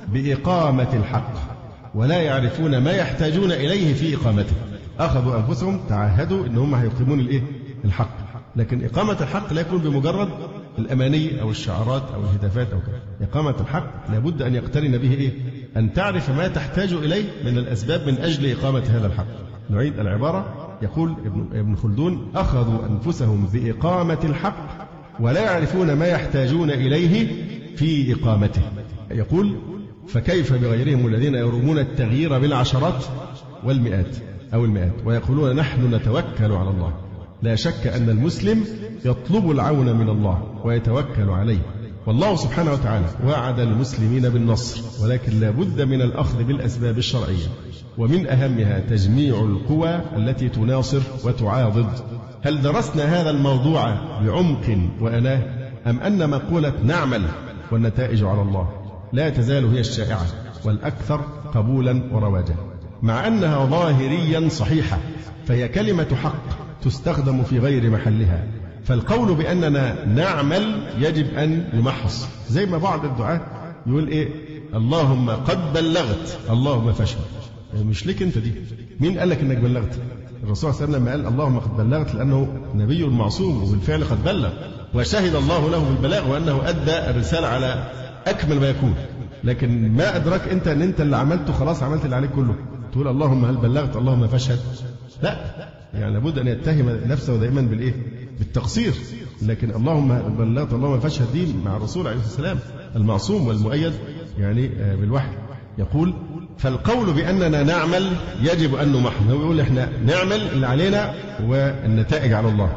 بإقامة الحق ولا يعرفون ما يحتاجون إليه في إقامته. أخذوا أنفسهم، تعهدوا إن هم هيقيمون الإيه؟ الحق، لكن إقامة الحق لا يكون بمجرد الأماني أو الشعارات أو الهتافات أو كذا. إقامة الحق لابد أن يقترن به إيه؟ أن تعرف ما تحتاج إليه من الأسباب من أجل إقامة هذا الحق. نعيد العبارة. يقول ابن خلدون: أخذوا أنفسهم بإقامة الحق ولا يعرفون ما يحتاجون إليه في إقامته. يقول: فكيف بغيرهم الذين يرومون التغيير بالعشرات والمئات أو المئات ويقولون نحن نتوكل على الله. لا شك أن المسلم يطلب العون من الله ويتوكل عليه، والله سبحانه وتعالى وعد المسلمين بالنصر، ولكن لا بد من الأخذ بالأسباب الشرعية، ومن أهمها تجميع القوى التي تناصر وتعاضد. هل درسنا هذا الموضوع بعمق وأناه، أم أن مقولة نعمل والنتائج على الله لا تزال هي الشائعة والأكثر قبولا ورواجا، مع أنها ظاهريا صحيحة، فهي كلمة حق تستخدم في غير محلها. فالقول بأننا نعمل يجب أن يمحص، زي ما بعض الدعاة يقول إيه: اللهم قد بلغت اللهم فاشهد. مش ليك أنت دي، مين قال لك إنك بلغت؟ الرسول صلى الله عليه وسلم قال اللهم قد بلغت لأنه نبي معصوم وبالفعل قد بلغ، وشهد الله له بالبلاغ وأنه أدى الرسالة على أكمل ما يكون. لكن ما أدرك أنت أن أنت اللي عملته خلاص عملت اللي عليك كله، تقول اللهم هل بلغت اللهم فاشهد؟ لا، يعني لابد أن يتهم نفسه دائما بالإيه؟ بالتقصير. لكن اللهم بلغت اللهم فاشهد دي مع الرسول عليه السلام المعصوم والمؤيد يعني بالوحي. يقول: فالقول بأننا نعمل يجب أن نمحص. هو يقول إحنا نعمل اللي علينا والنتائج على الله،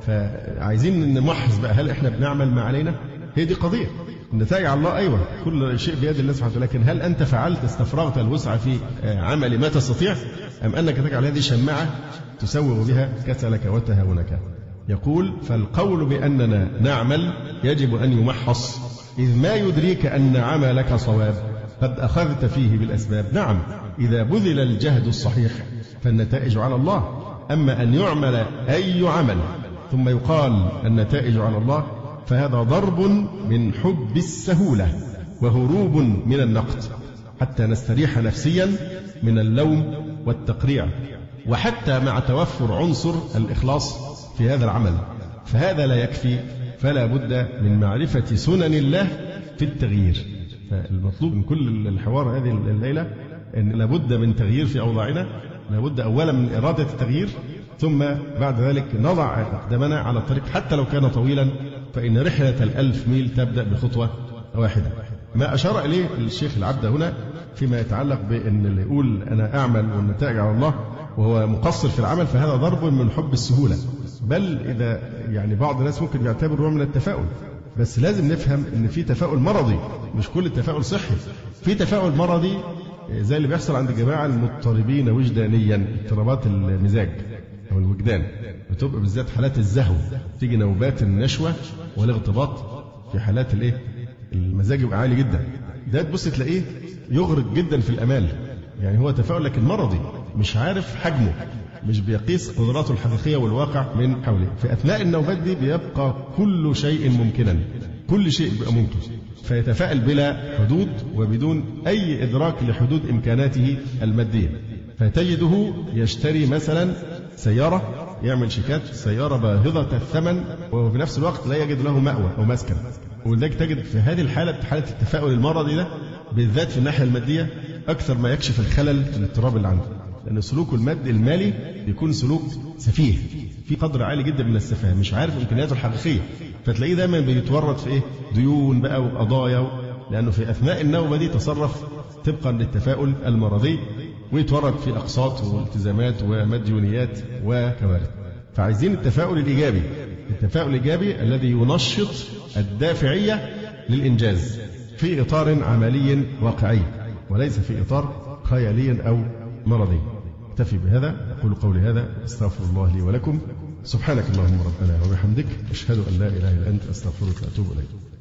فعايزين نمحص بقى، هل إحنا بنعمل ما علينا؟ هي دي قضية. النتائج على الله أيوة، كل شيء بيد الله سبحانه وتعالى، لكن هل أنت فعلت استفرغت الوسع في عمل ما تستطيع، أم أنك تجعل هذه شماعة تسوغ بها كسلك وتهاونك؟ يقول: فالقول بأننا نعمل يجب أن يمحص، إذ ما يدريك أن عملك صواب قد أخذت فيه بالأسباب. نعم، إذا بذل الجهد الصحيح فالنتائج على الله، أما أن يعمل أي عمل ثم يقال النتائج على الله فهذا ضرب من حب السهولة وهروب من النقد، حتى نستريح نفسيا من اللوم والتقريع، وحتى مع توفر عنصر الإخلاص في هذا العمل. فهذا لا يكفي، فلا بد من معرفة سنن الله في التغيير. فالمطلوب من كل الحوار هذه الليلة أن لابد من تغيير في أوضاعنا، لابد أولا من إرادة التغيير، ثم بعد ذلك نضع أقدامنا على الطريق حتى لو كان طويلا، فإن رحلة الألف ميل تبدأ بخطوة واحدة. ما أشار إليه الشيخ العبد هنا فيما يتعلق بأن اللي يقول أنا أعمل والنتائج على الله وهو مقصر في العمل، فهذا ضرب من حب السهولة، بل إذا يعني بعض الناس ممكن يعتبر نوع من التفاؤل. بس لازم نفهم أن في تفاؤل مرضي، مش كل التفاؤل صحي. في تفاؤل مرضي زي اللي بيحصل عند الجماعة المضطربين وجدانيا، اضطرابات المزاج أو الوجدان، بتبقى بالذات حالات الزهو، تيجي نوبات النشوة والاغتباط في حالات الايه المزاج يبقى عالي جدا، ده تبص تلاقيه يغرق جدا في الأمال. يعني هو تفاؤل لكن مرضي، مش عارف حجمه، مش بيقيس قدراته الحقيقية والواقع من حوله. في أثناء النوبات دي بيبقى كل شيء ممكنا، كل شيء بيبقى ممكن، فيتفائل بلا حدود وبدون أي إدراك لحدود إمكاناته المادية. فتجده يشتري مثلا سيارة، يعمل شيكات سيارة باهظة الثمن، وفي نفس الوقت لا يجد له مأوى أو مسكن. ولذلك تجد في هذه الحالة، حالة التفاؤل المرضي ده بالذات في الناحية المادية، أكثر ما يكشف الخلل الاضطراب اللي عنده، لأن سلوكه المادي المالي بيكون سلوك سفيه، في قدر عالي جدا من السفاهة، مش عارف إمكانياته الحقيقية، فتلاقيه دايما بيتورط في إيه؟ ديون بقى وقضايا لأنه في أثناء النوبة دي تصرف طبقا للتفاؤل المرضي ويتورط في أقساط والتزامات ومديونيات وكوارث. فعايزين التفاؤل الإيجابي، التفاؤل الإيجابي الذي ينشط الدافعية للإنجاز في إطار عملي واقعي وليس في إطار خيالي أو مرضي. اكتفي بهذا، أقول قولي هذا، استغفر الله لي ولكم. سبحانك اللهم ربنا وبحمدك، أشهد أن لا إله إلا أنت، أستغفرك وأتوب إليك.